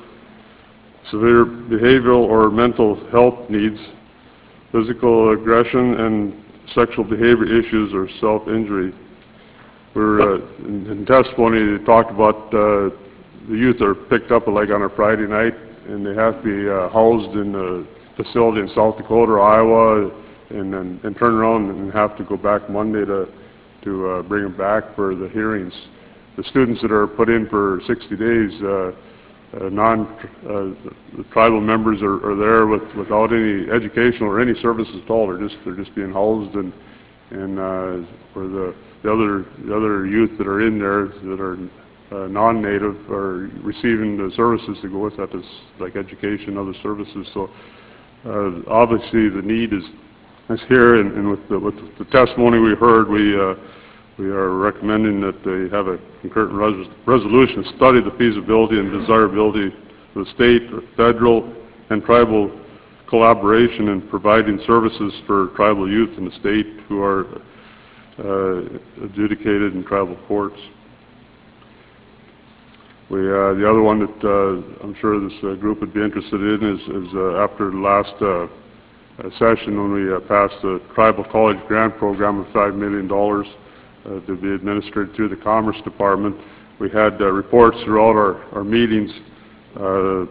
Speaker 5: severe behavioral or mental health needs, physical aggression, and sexual behavior issues or self-injury. We're, uh, in, in testimony, they talked about uh, the youth are picked up like on a Friday night, and they have to be uh, housed in a facility in South Dakota or Iowa, and then and turn around and have to go back Monday to, to uh, bring them back for the hearings. The students that are put in for sixty days, uh, uh, non, uh, the tribal members are, are there with, without any educational or any services at all. They're just, they're just being housed, and, and uh, for the, the, other, the other youth that are in there that are uh, non-native are receiving the services to go with that, is like education, other services. So uh, obviously the need is, is here, and, and with, the, with the testimony we heard, we uh, We are recommending that they have a concurrent res resolution to study the feasibility and desirability of the state, federal, and tribal collaboration in providing services for tribal youth in the state who are uh, adjudicated in tribal courts. We, uh, the other one that uh, I'm sure this uh, group would be interested in is, is uh, after the last uh, uh, session when we uh, passed the Tribal College Grant Program of five million dollars uh, to be administered through the Commerce Department. We had uh, reports throughout our, our meetings uh,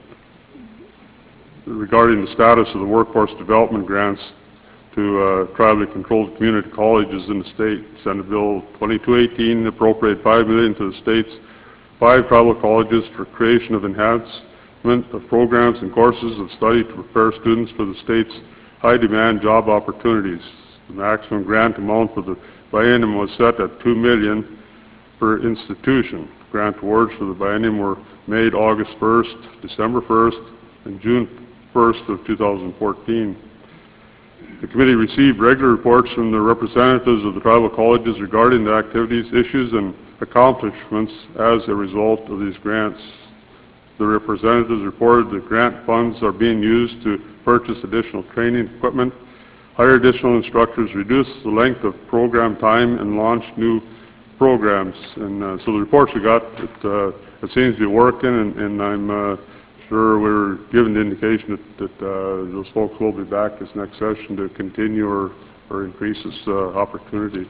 Speaker 5: regarding the status of the workforce development grants to uh, tribally controlled community colleges in the state. Senate Bill twenty-two eighteen appropriate five million dollars to the state's five tribal colleges for creation of enhancement of programs and courses of study to prepare students for the state's high-demand job opportunities. The maximum grant amount for the biennium was set at two million dollars per institution. Grant awards for the biennium were made August first, December first, and June first of two thousand fourteen. The committee received regular reports from the representatives of the tribal colleges regarding the activities, issues, and accomplishments as a result of these grants. The representatives reported that grant funds are being used to purchase additional training equipment, hire additional instructors, reduce the length of program time, and launch new programs. And uh, so the reports we got, it, uh, it seems to be working, and, and I'm uh, sure we're given the indication that, that uh, those folks will be back this next session to continue or, or increase this uh, opportunity.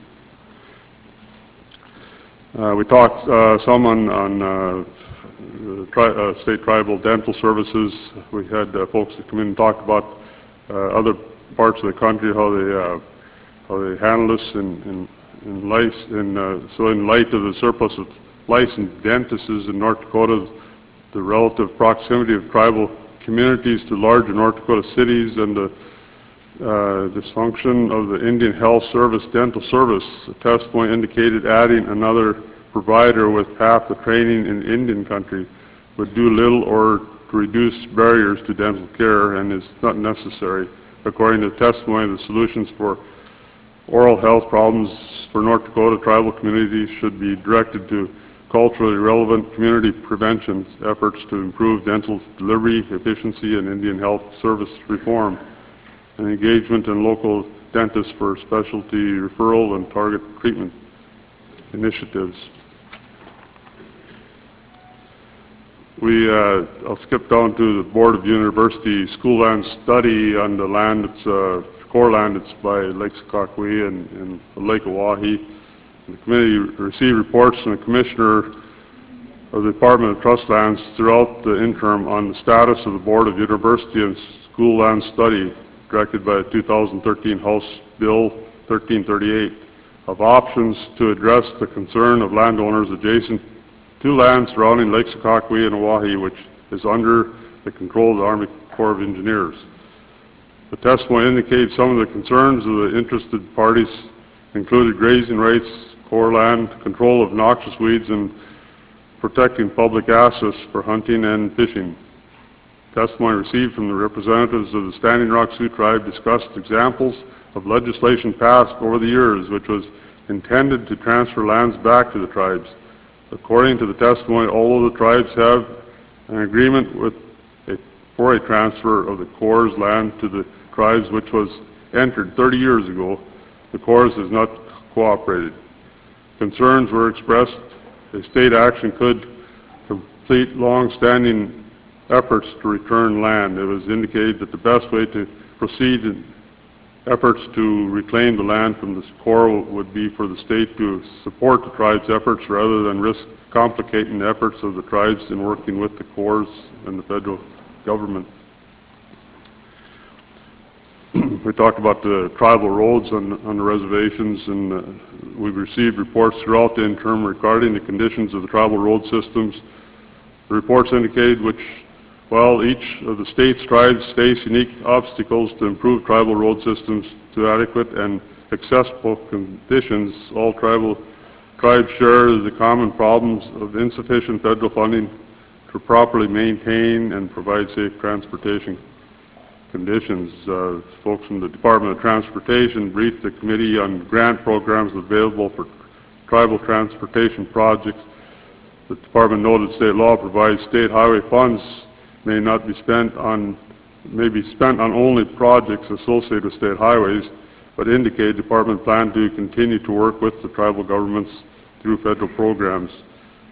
Speaker 5: Uh, we talked uh, some on, on uh, tri uh, state tribal dental services. We had uh, folks that come in and talk about uh, other parts of the country, how they uh, how they handle this in, in, in lice. In, uh, so in light of the surplus of licensed dentists in North Dakota, the relative proximity of tribal communities to larger North Dakota cities, and the uh, dysfunction of the Indian Health Service dental service. The testimony indicated adding another provider with half the training in Indian country would do little or to reduce barriers to dental care and is not necessary. According to the testimony, the solutions for oral health problems for North Dakota tribal communities should be directed to culturally relevant community prevention efforts to improve dental delivery efficiency and Indian health service reform, and engagement in local dentists for specialty referral and target treatment initiatives. We, uh, I'll skip down to the Board of University School Land Study on the land that's uh, core land that's by Lake Sakakawea and, and Lake Oahe. The committee received reports from the Commissioner of the Department of Trust Lands throughout the interim on the status of the Board of University and School Land Study, directed by two thousand thirteen House Bill thirteen thirty-eight, of options to address the concern of landowners adjacent to land surrounding Lake Sakakawea and Oahe, which is under the control of the Army Corps of Engineers. The testimony indicates some of the concerns of the interested parties included grazing rights, core land, control of noxious weeds, and protecting public access for hunting and fishing. Testimony received from the representatives of the Standing Rock Sioux Tribe discussed examples of legislation passed over the years which was intended to transfer lands back to the tribes. According to the testimony, although the tribes have an agreement with a, for a transfer of the Corps' land to the tribes which was entered thirty years ago, the Corps has not cooperated. Concerns were expressed a state action could complete long-standing efforts to return land. It was indicated that the best way to proceed in efforts to reclaim the land from the Corps would be for the state to support the tribe's efforts rather than risk complicating the efforts of the tribes in working with the Corps and the federal government. We talked about the tribal roads on, on the reservations, and uh, we've received reports throughout the interim regarding the conditions of the tribal road systems. The reports indicated which, while each of the state's tribes face unique obstacles to improve tribal road systems to adequate and accessible conditions, all tribal tribes share the common problems of insufficient federal funding to properly maintain and provide safe transportation conditions. Uh, folks from the Department of Transportation briefed the committee on grant programs available for tribal transportation projects. The department noted state law provides state highway funds may not be spent on, may be spent on only projects associated with state highways, but indicate the department plan to continue to work with the tribal governments through federal programs.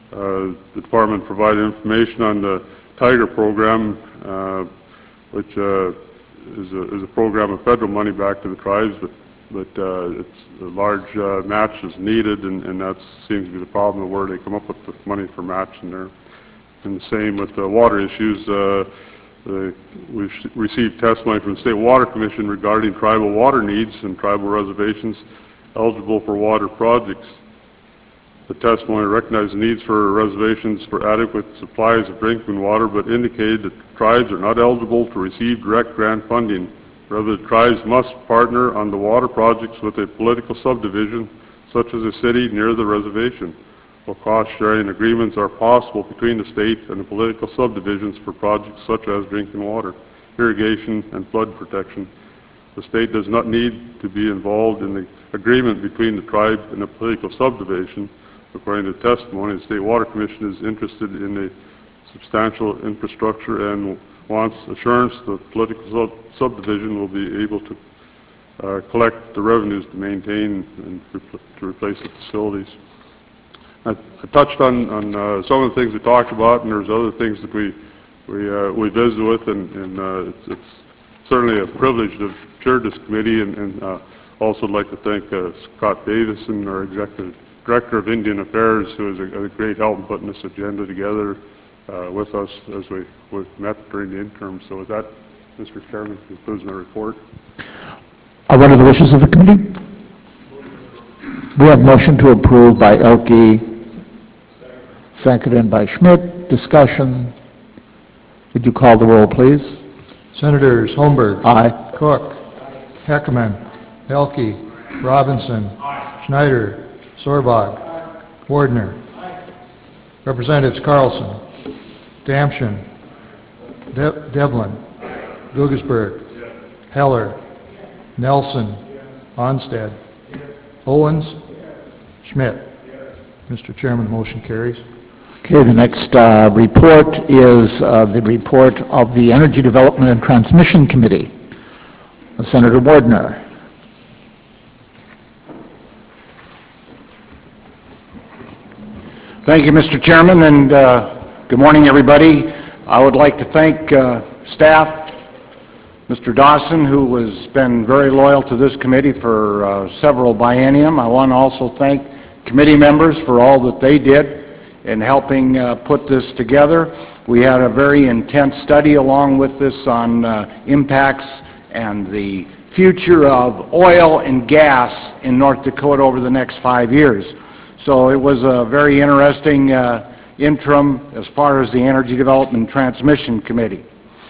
Speaker 5: Uh, The department provided information on the Tiger program, uh, which uh, is a is a program of federal money back to the tribes, but but uh, it's a large uh, match is needed, and and that seems to be the problem of where they come up with the money for matching there. And the same with the water issues. Uh, the, we've received testimony from the State Water Commission regarding tribal water needs and tribal reservations eligible for water projects. The testimony recognized the needs for reservations for adequate supplies of drinking water, but indicated that tribes are not eligible to receive direct grant funding. Rather, the tribes must partner on the water projects with a political subdivision, such as a city near the reservation. While cost-sharing agreements are possible between the state and the political subdivisions for projects such as drinking water, irrigation, and flood protection, the state does not need to be involved in the agreement between the tribe and the political subdivision. According to testimony, the State Water Commission is interested in a substantial infrastructure and wants assurance the political sub subdivision will be able to uh, collect the revenues to maintain and repl to replace the facilities. I, I touched on, on uh, some of the things we talked about, and there's other things that we we uh, we visited with, and, and uh, it's, it's certainly a privilege to chair this committee, and, and uh, also would like to thank uh, Scott Davison, our executive Director of Indian Affairs, who is a, a great help in putting this agenda together uh, with us as we we met during the interim. So with that, Mister Chairman, concludes my report.
Speaker 1: Uh, What are the wishes of the committee? We have motion to approve by Elke, seconded by Schmidt. Discussion. Would you call the roll, please?
Speaker 3: Senators Holmberg.
Speaker 1: Aye.
Speaker 3: Cook. Heckman. Elke. Robinson. Schneider. Sorbach. Wardner. Representatives Carlson. Damschen. De Devlin. Guggisberg. Heller. Nelson. Onstead. Owens. Schmidt. Mister Chairman, the motion carries.
Speaker 1: Okay, the next uh, report is uh, the report of the Energy Development and Transmission Committee. Senator Wardner.
Speaker 6: Thank you, Mister Chairman, and uh, good morning, everybody. I would like to thank uh, staff, Mister Dawson, who has been very loyal to this committee for uh, several biennium. I want to also thank committee members for all that they did in helping uh, put this together. We had a very intense study along with this on uh, impacts and the future of oil and gas in North Dakota over the next five years. So it was a very interesting uh, interim as far as the Energy Development and Transmission Committee.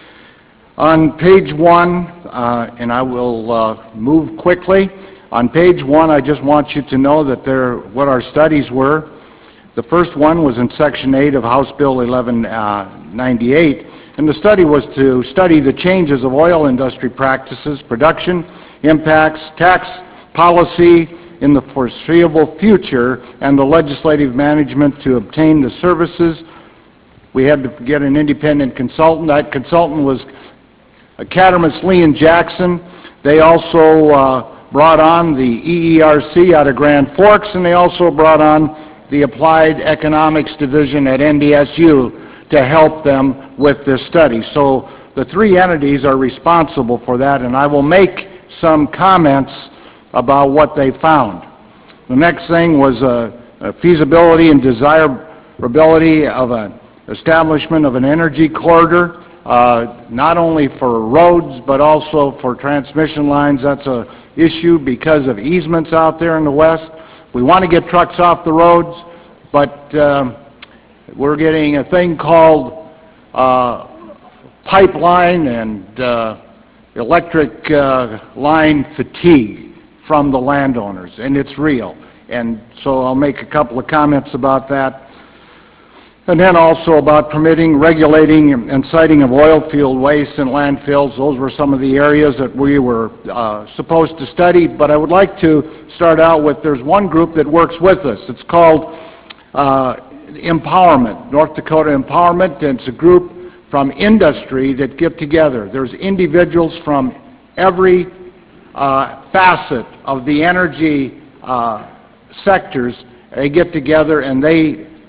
Speaker 6: On page one, uh, and I will uh, move quickly, on page one I just want you to know that there, what our studies were. The first one was in section eight of House Bill eleven ninety-eight, and the study was to study the changes of oil industry practices, production, impacts, tax policy in the foreseeable future, and the legislative management to obtain the services. We had to get an independent consultant. That consultant was Academist Lee and Jackson. They also uh, brought on the E E R C out of Grand Forks, and they also brought on the Applied Economics Division at N D S U to help them with this study. So the three entities are responsible for that, and I will make some comments about what they found. The next thing was a, a feasibility and desirability of an establishment of an energy corridor, uh, not only for roads but also for transmission lines. That's a issue because of easements out there in the west. We want to get trucks off the roads, but um, we're getting a thing called uh, pipeline and uh, electric uh, line fatigue from the landowners, and it's real. And so I'll make a couple of comments about that. And then also about permitting, regulating, and siting of oil field waste and landfills. Those were some of the areas that we were uh, supposed to study. But I would like to start out with, there's one group that works with us. It's called uh, Empowerment, North Dakota Empowerment, and it's a group from industry that get together. There's individuals from every uh, facet of the energy uh, sectors. They get together and they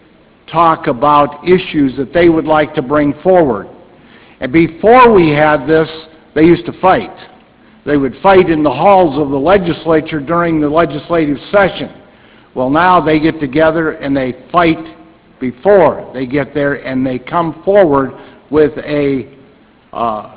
Speaker 6: talk about issues that they would like to bring forward. And before we had this, they used to fight. They would fight in the halls of the legislature during the legislative session. Well, now they get together and they fight before they get there, and they come forward with a uh,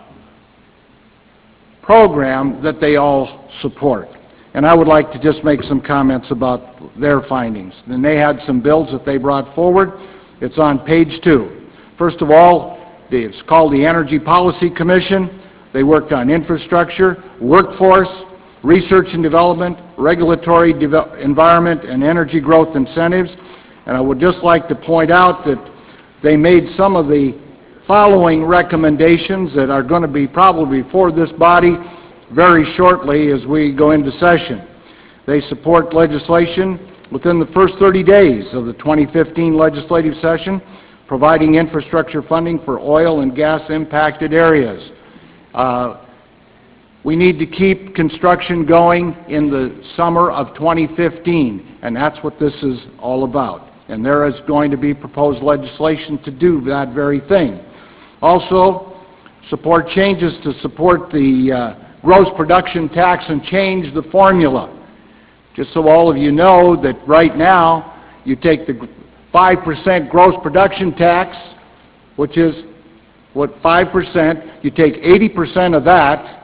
Speaker 6: program that they all support. And I would like to just make some comments about their findings. And they had some bills that they brought forward. It's on page two. First of all, it's called the Energy Policy Commission. They worked on infrastructure, workforce, research and development, regulatory devel- environment, and energy growth incentives. And I would just like to point out that they made some of the following recommendations that are going to be probably before this body very shortly as we go into session. They support legislation within the first thirty days of the twenty fifteen legislative session, providing infrastructure funding for oil and gas impacted areas. Uh, we need to keep construction going in the summer of twenty fifteen, and that's what this is all about. And there is going to be proposed legislation to do that very thing. Also, support changes to support the uh, gross production tax and change the formula. Just so all of you know that right now, you take the five percent gross production tax, which is what five percent, you take eighty percent of that,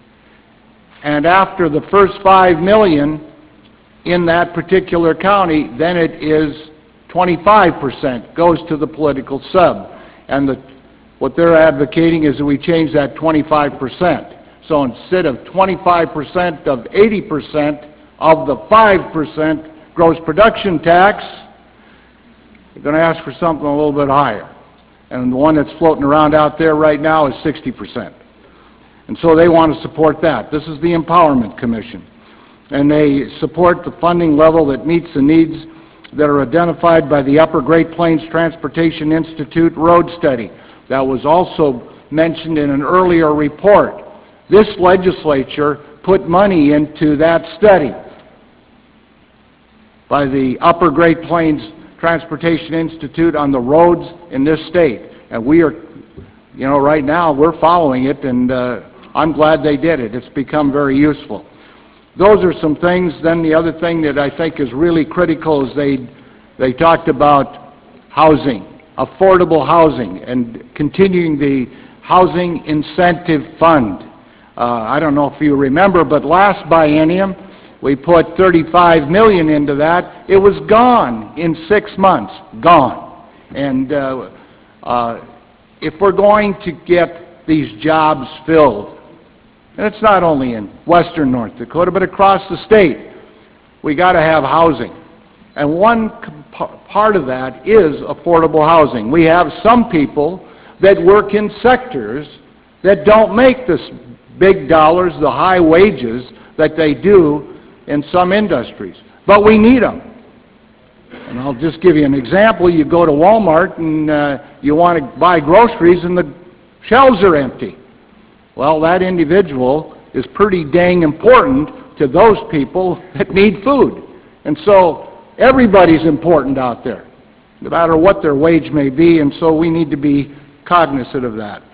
Speaker 6: and after the first five million in that particular county, then it is twenty-five percent goes to the political sub. And the, what they're advocating is that we change that twenty-five percent. So instead of twenty-five percent of eighty percent of the five percent gross production tax, you're going to ask for something a little bit higher. And the one that's floating around out there right now is sixty percent. And so they want to support that. This is the Empowerment Commission. And they support the funding level that meets the needs that are identified by the Upper Great Plains Transportation Institute road study. That was also mentioned in an earlier report. This legislature put money into that study by the Upper Great Plains Transportation Institute on the roads in this state. And we are, you know, right now we're following it, and uh, I'm glad they did it. It's become very useful. Those are some things. Then the other thing that I think is really critical is they, they talked about housing, affordable housing, and continuing the Housing Incentive Fund. Uh, I don't know if you remember, but last biennium, we put thirty-five million dollars into that. It was gone in six months, gone. And uh, uh, if we're going to get these jobs filled, and it's not only in western North Dakota, but across the state, we got to have housing. And one part of that is affordable housing. We have some people that work in sectors that don't make this big dollars, the high wages that they do in some industries. But we need them. And I'll just give you an example. You go to Walmart and uh, you want to buy groceries and the shelves are empty. Well, that individual is pretty dang important to those people that need food. And so everybody's important out there, no matter what their wage may be, and so we need to be cognizant of that.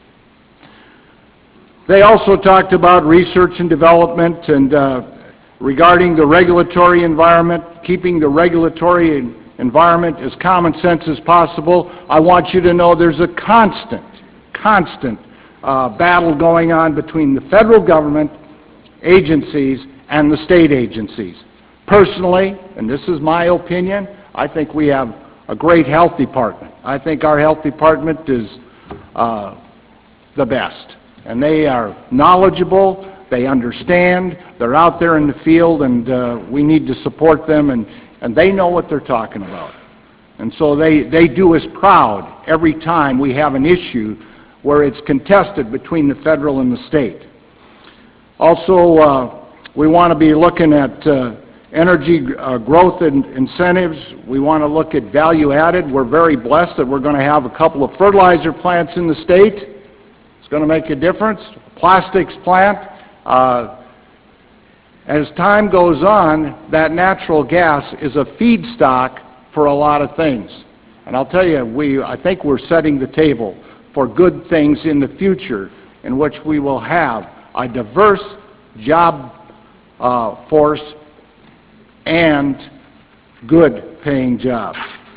Speaker 6: They also talked about research and development and uh, regarding the regulatory environment, keeping the regulatory environment as common sense as possible. I want you to know there's a constant, constant uh, battle going on between the federal government agencies and the state agencies. Personally, and this is my opinion, I think we have a great health department. I think our health department is uh, the best. And they are knowledgeable, they understand, they're out there in the field, and uh, we need to support them, and, and they know what they're talking about. And so they, they do us proud every time we have an issue where it's contested between the federal and the state. Also, uh, we want to be looking at uh, energy uh, growth and incentives. We want to look at value added. We're very blessed that we're going to have a couple of fertilizer plants in the state. It's going to make a difference. Plastics plant. Uh, as time goes on, that natural gas is a feedstock for a lot of things. And I'll tell you, we, I think we're setting the table for good things in the future in which we will have a diverse job uh, force and good paying jobs.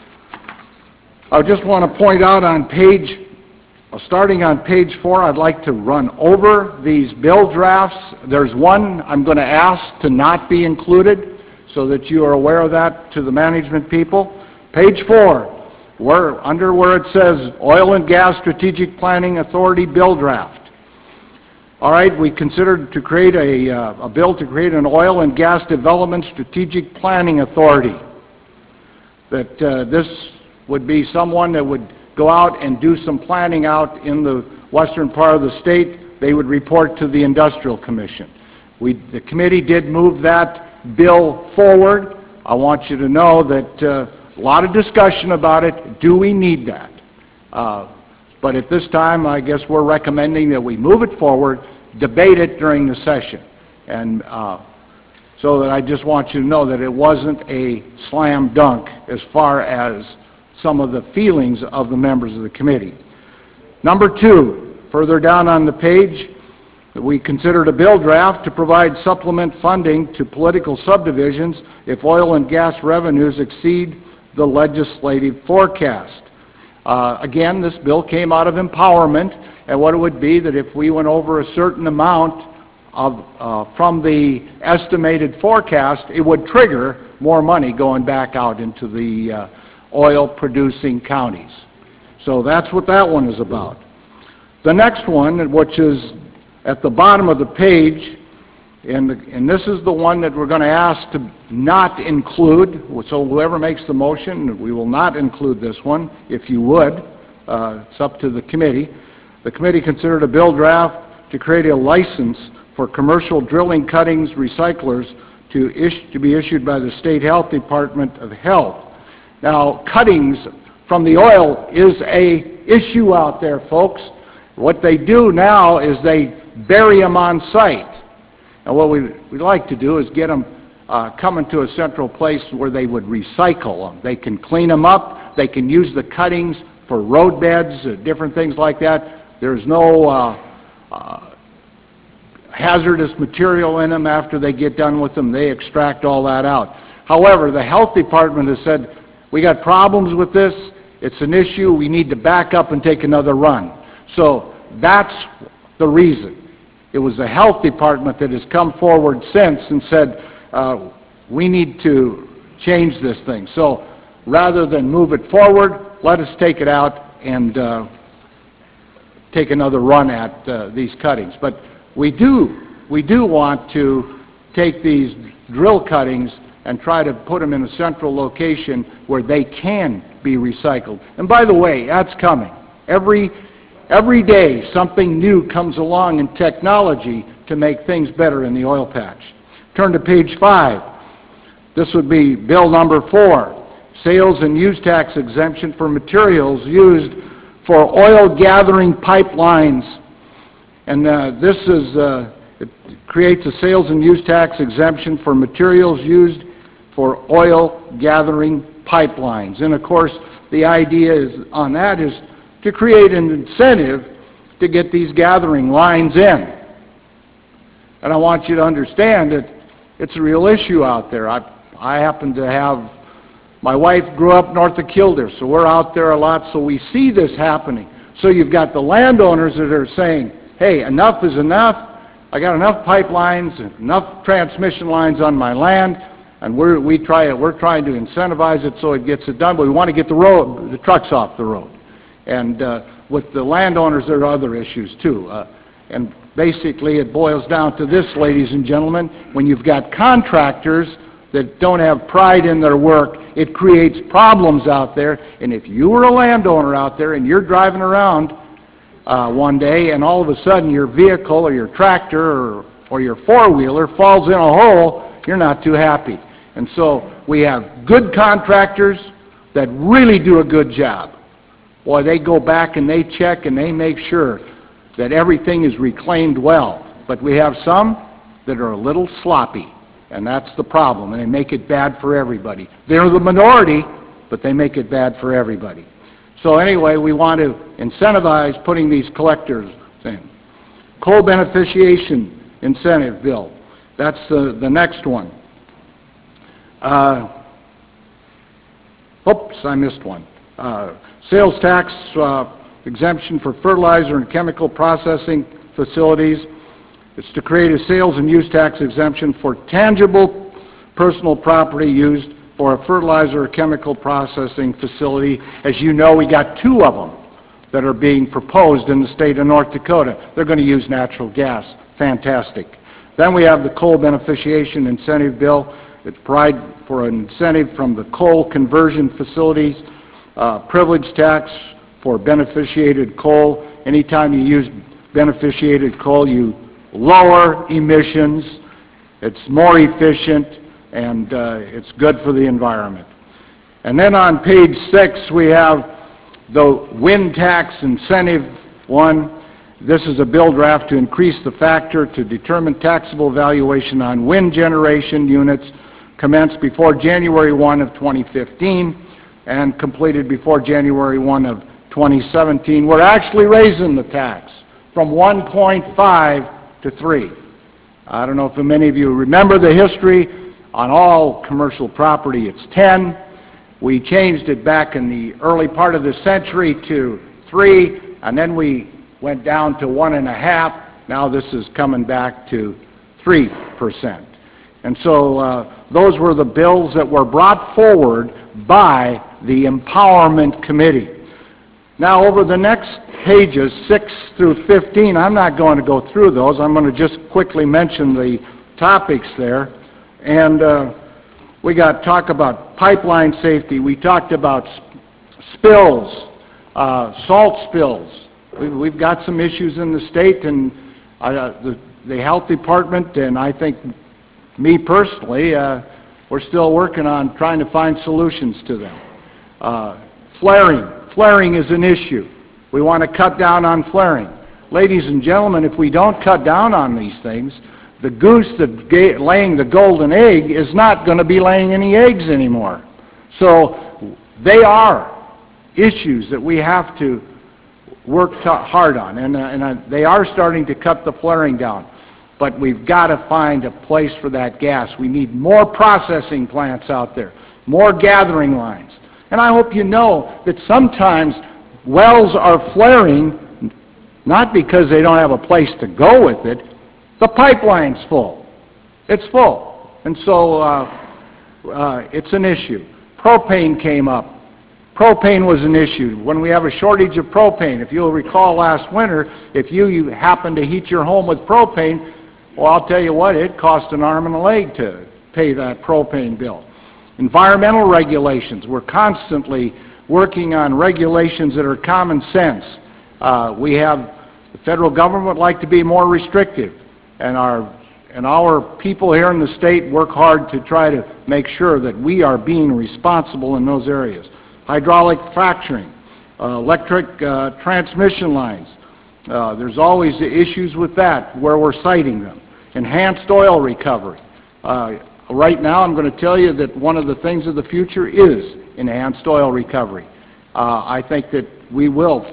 Speaker 6: I just want to point out on page, uh, starting on page four, I'd like to run over these bill drafts. There's one I'm going to ask to not be included so that you are aware of that to the management people. Page four, where, under where it says Oil and Gas Strategic Planning Authority bill draft. All right, we considered to create a, uh, a bill to create an Oil and Gas Development Strategic Planning Authority. That uh, this would be someone that would go out and do some planning out in the western part of the state. They would report to the Industrial Commission. We, the committee did move that bill forward. I want you to know that uh, a lot of discussion about it. Do we need that? Uh, but at this time, I guess we're recommending that we move it forward, debate it during the session. And uh, so that I just want you to know that it wasn't a slam dunk as far as some of the feelings of the members of the committee. Number two, further down on the page, we considered a bill draft to provide supplement funding to political subdivisions if oil and gas revenues exceed the legislative forecast. Uh, again, this bill came out of empowerment, and what it would be that if we went over a certain amount of, uh, from the estimated forecast, it would trigger more money going back out into the uh, oil-producing counties. So that's what that one is about. The next one, which is at the bottom of the page, and, and this is the one that we're going to ask to not include, so whoever makes the motion, we will not include this one, if you would. Uh, it's up to the committee. The committee considered a bill draft to create a license for commercial drilling cuttings recyclers to, ish, to be issued by the State Health Department of Health. Now, cuttings from the oil is a issue out there, folks. What they do now is they bury them on site. And what we, we'd like to do is get them uh, coming to a central place where they would recycle them. They can clean them up. They can use the cuttings for road beds, uh, different things like that. There's no uh, uh, hazardous material in them after they get done with them. They extract all that out. However, the health department has said, we got problems with this. It's an issue. We need to back up and take another run. So that's the reason. It was the health department that has come forward since and said, uh, we need to change this thing. So rather than move it forward, let us take it out and uh, take another run at uh, these cuttings. But we do, we do want to take these drill cuttings and try to put them in a central location where they can be recycled. And by the way, that's coming. Every Every day, something new comes along in technology to make things better in the oil patch. Turn to page five. This would be bill number four, sales and use tax exemption for materials used for oil gathering pipelines. And uh, this is, uh, it creates a sales and use tax exemption for materials used for oil gathering pipelines. And of course, the idea is on that is to create an incentive to get these gathering lines in. And I want you to understand that it's a real issue out there. I, I happen to have, my wife grew up north of Kildare, so we're out there a lot, so we see this happening. So you've got the landowners that are saying, hey, enough is enough. I got enough pipelines, enough transmission lines on my land, and we're, we try, we're trying to incentivize it so it gets it done, but we want to get the, road, the trucks off the road. And uh, with the landowners, there are other issues too. Uh, and basically, it boils down to this, ladies and gentlemen. When you've got contractors that don't have pride in their work, it creates problems out there. And if you were a landowner out there and you're driving around uh, one day and all of a sudden your vehicle or your tractor or, or your four-wheeler falls in a hole, you're not too happy. And so we have good contractors that really do a good job. Boy, they go back and they check and they make sure that everything is reclaimed well. But we have some that are a little sloppy, and that's the problem, and they make it bad for everybody. They're the minority, but they make it bad for everybody. So anyway, we want to incentivize putting these collectors in. Coal beneficiation incentive bill. That's the, the next one. Uh, oops, I missed one. Uh, sales tax uh, exemption for fertilizer and chemical processing facilities. It's to create a sales and use tax exemption for tangible personal property used for a fertilizer or chemical processing facility. As you know, we got two of them that are being proposed in the state of North Dakota. They're going to use natural gas. Fantastic. Then we have the coal beneficiation incentive bill. It provides for an incentive from the coal conversion facilities, uh, privilege tax for beneficiated coal. Anytime you use beneficiated coal, you lower emissions, it's more efficient, and uh, it's good for the environment. And then on page six, we have the wind tax incentive one. This is a bill draft to increase the factor to determine taxable valuation on wind generation units commenced before January first of twenty fifteen and completed before January first of twenty seventeen. We're actually raising the tax from one point five to three. I don't know if many of you remember the history. On all commercial property, it's ten. We changed it back in the early part of the century to three, and then we went down to one and a half. Now this is coming back to three percent. And so uh, those were the bills that were brought forward by the Empowerment Committee. Now over the next pages, six through fifteen, I'm not going to go through those. I'm going to just quickly mention the topics there. And uh, we got talk about pipeline safety. We talked about sp spills, uh, salt spills. We, we've got some issues in the state, and uh, the, the health department, and I think me personally, uh, we're still working on trying to find solutions to them. Uh, flaring. Flaring is an issue. We want to cut down on flaring. Ladies and gentlemen, if we don't cut down on these things, the goose that's laying the golden egg is not going to be laying any eggs anymore. So they are issues that we have to work hard on, and, uh, and uh, they are starting to cut the flaring down. But we've got to find a place for that gas. We need more processing plants out there, more gathering lines. And I hope you know that sometimes wells are flaring not because they don't have a place to go with it. The pipeline's full. It's full. And so uh, uh, it's an issue. Propane came up. Propane was an issue. When we have a shortage of propane, if you'll recall last winter, if you, you happen to heat your home with propane, well, I'll tell you what, it cost an arm and a leg to pay that propane bill. Environmental regulations. We're constantly working on regulations that are common sense. Uh, we have, the federal government would like to be more restrictive, and our, and our people here in the state work hard to try to make sure that we are being responsible in those areas. Hydraulic fracturing, uh, electric uh, transmission lines. Uh, there's always issues with that, where we're citing them. Enhanced oil recovery. Uh, right now, I'm going to tell you that one of the things of the future is enhanced oil recovery. Uh, I think that we will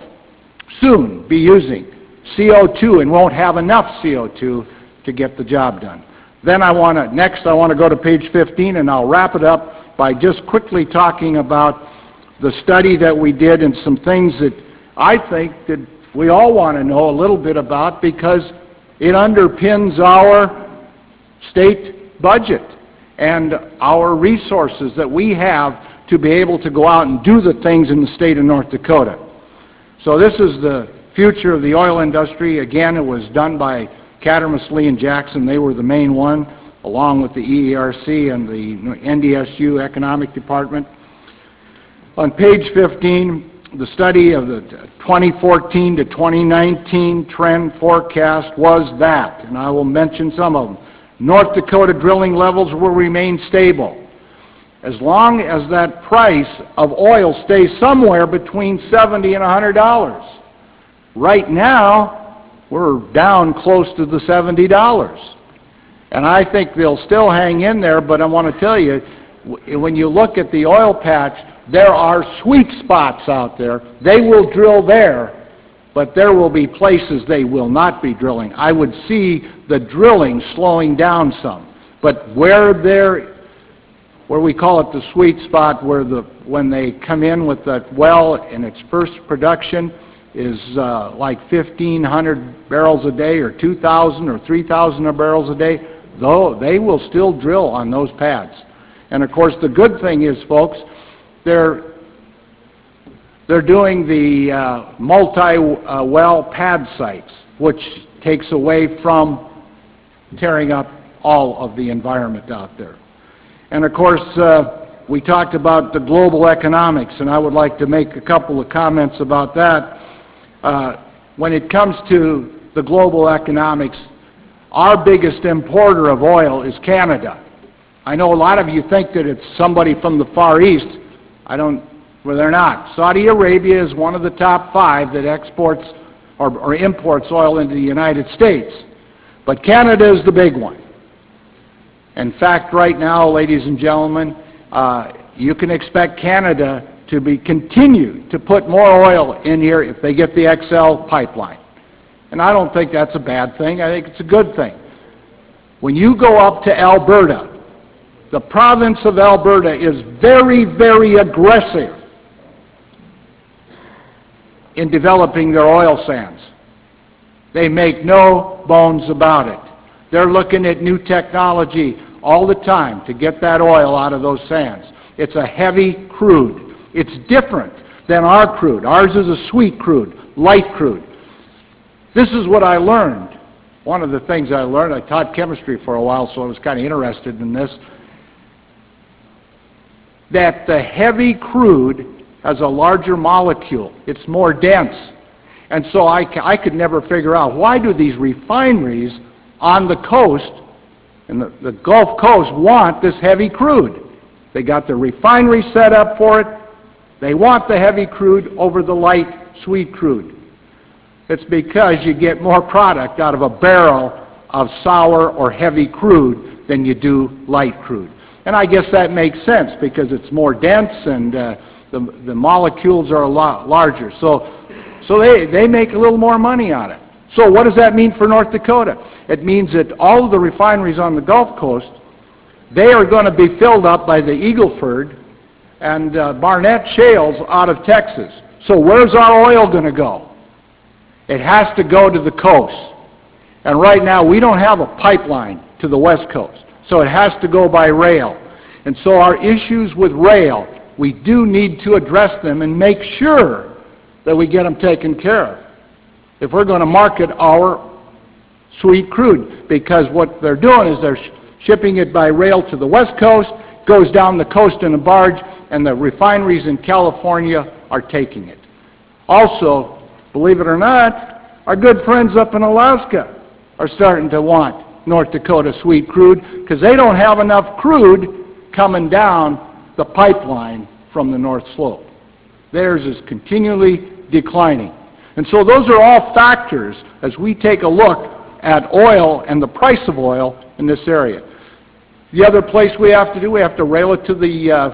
Speaker 6: soon be using C O two and won't have enough C O two to get the job done. Then I want to, next I want to go to page fifteen, and I'll wrap it up by just quickly talking about the study that we did and some things that I think that we all want to know a little bit about, because it underpins our state budget and our resources that we have to be able to go out and do the things in the state of North Dakota. So this is the future of the oil industry. Again, it was done by Cattermas, Lee, and Jackson. They were the main one, along with the E E R C and the N D S U Economic Department. On page fifteen, the study of the twenty fourteen to twenty nineteen trend forecast was that, and I will mention some of them. North Dakota drilling levels will remain stable as long as that price of oil stays somewhere between seventy and one hundred dollars. Right now, we're down close to the seventy dollars. And I think they'll still hang in there, but I want to tell you, when you look at the oil patch, There are sweet spots out there. They will drill there, but there will be places they will not be drilling. I would see the drilling slowing down some. But where they're, where we call it the sweet spot, where the, when they come in with that well in its first production is uh, like fifteen hundred barrels a day or two thousand or three thousand barrels a day, though they will still drill on those pads. And of course the good thing is, folks, they're they're doing the uh, multi-well pad sites, which takes away from tearing up all of the environment out there. And of course, uh, we talked about the global economics, and I would like to make a couple of comments about that. Uh, when it comes to the global economics, our biggest importer of oil is Canada. I know a lot of you think that it's somebody from the Far East. I don't, well, they're not. Saudi Arabia is one of the top five that exports or, or imports oil into the United States. But Canada is the big one. In fact, right now, ladies and gentlemen, uh, you can expect Canada to be continue to put more oil in here if they get the X L pipeline. And I don't think that's a bad thing. I think it's a good thing. When you go up to Alberta, the province of Alberta is very, very aggressive in developing their oil sands. They make no bones about it. They're looking at new technology all the time to get that oil out of those sands. It's a heavy crude. It's different than our crude. Ours is a sweet crude, light crude. This is what I learned. One of the things I learned, I taught chemistry for a while, so I was kind of interested in this, that the heavy crude has a larger molecule. It's more dense. And so I, I could never figure out, why do these refineries on the coast, and the, the Gulf Coast, want this heavy crude? They got the refinery set up for it. They want the heavy crude over the light, sweet crude. It's because you get more product out of a barrel of sour or heavy crude than you do light crude. And I guess that makes sense because it's more dense and uh, the, the molecules are a lot larger. So, so they, they make a little more money on it. So what does that mean for North Dakota? It means that all of the refineries on the Gulf Coast, they are going to be filled up by the Eagle Ford and uh, Barnett shales out of Texas. So where's our oil going to go? It has to go to the coast. And right now we don't have a pipeline to the West Coast. So it has to go by rail. And so our issues with rail, we do need to address them and make sure that we get them taken care of if we're going to market our sweet crude. Because what they're doing is they're sh shipping it by rail to the West Coast, goes down the coast in a barge, and the refineries in California are taking it. Also, believe it or not, our good friends up in Alaska are starting to want North Dakota sweet crude because they don't have enough crude coming down the pipeline from the North Slope. Theirs is continually declining. And so those are all factors as we take a look at oil and the price of oil in this area. The other place we have to do, we have to rail it to the, uh,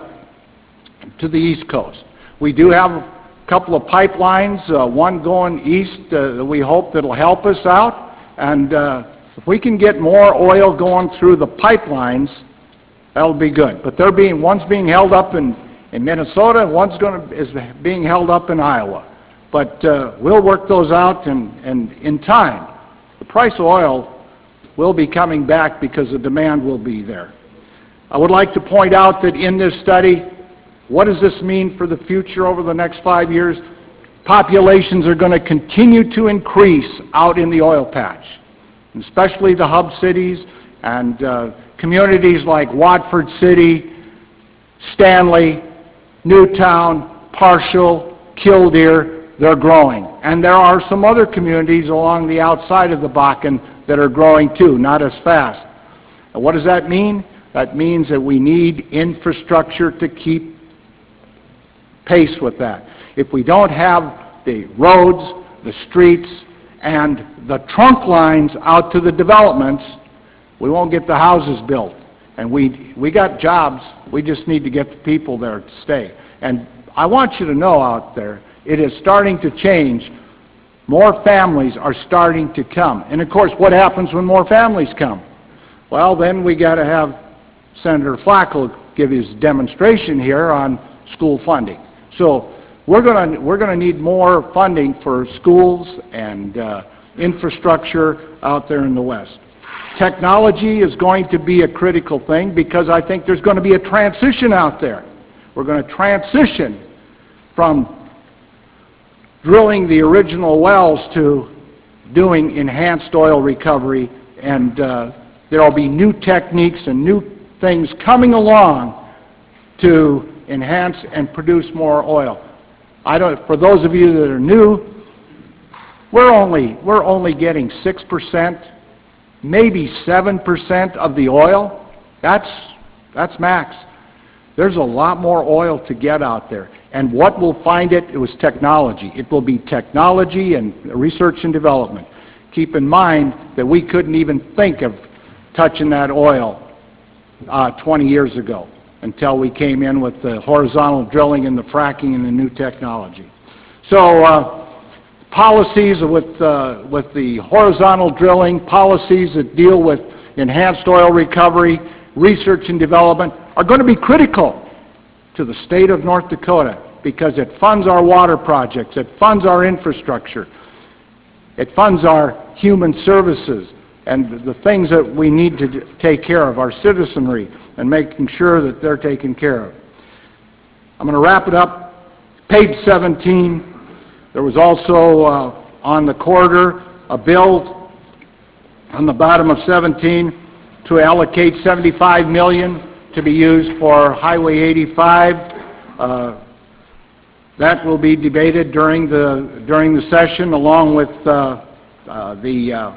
Speaker 6: to the East Coast. We do have a couple of pipelines, uh, one going east uh, that we hope that'll help us out. And uh, if we can get more oil going through the pipelines, that'll be good. But they're being, one's being held up in, in Minnesota, and one's going to, is being held up in Iowa. But uh, we'll work those out, and, and in time, the price of oil will be coming back because the demand will be there. I would like to point out that in this study, what does this mean for the future over the next five years? Populations are going to continue to increase out in the oil patch, especially the hub cities and uh, communities like Watford City, Stanley, Newtown, Parshall, Killdeer. They're growing. And there are some other communities along the outside of the Bakken that are growing too, not as fast. And what does that mean? That means that we need infrastructure to keep pace with that. If we don't have the roads, the streets, and the trunk lines out to the developments, we won't get the houses built. And we, we got jobs, we just need to get the people there to stay. And I want you to know out there, it is starting to change. More families are starting to come. And of course, what happens when more families come? Well, then we got to have Senator Flacco give his demonstration here on school funding. So we're going to we're going to need more funding for schools and uh, infrastructure out there in the West. Technology is going to be a critical thing because I think there's going to be a transition out there. We're going to transition from drilling the original wells to doing enhanced oil recovery, and uh, there will be new techniques and new things coming along to enhance and produce more oil. I don't, for those of you that are new, we're only, we're only getting six percent, maybe seven percent of the oil. That's, that's max. There's a lot more oil to get out there. And what will find it? It was technology. It will be technology and research and development. Keep in mind that we couldn't even think of touching that oil uh, twenty years ago until we came in with the horizontal drilling and the fracking and the new technology. So uh, policies with, uh, with the horizontal drilling, policies that deal with enhanced oil recovery, research and development are going to be critical to the state of North Dakota because it funds our water projects, it funds our infrastructure, it funds our human services and the things that we need to take care of, our citizenry, and making sure that they're taken care of. I'm going to wrap it up. Page seventeen, there was also uh, on the corridor a bill on the bottom of seventeen to allocate seventy-five million dollars to be used for Highway eighty-five. Uh, that will be debated during the during the session, along with uh, uh, the uh,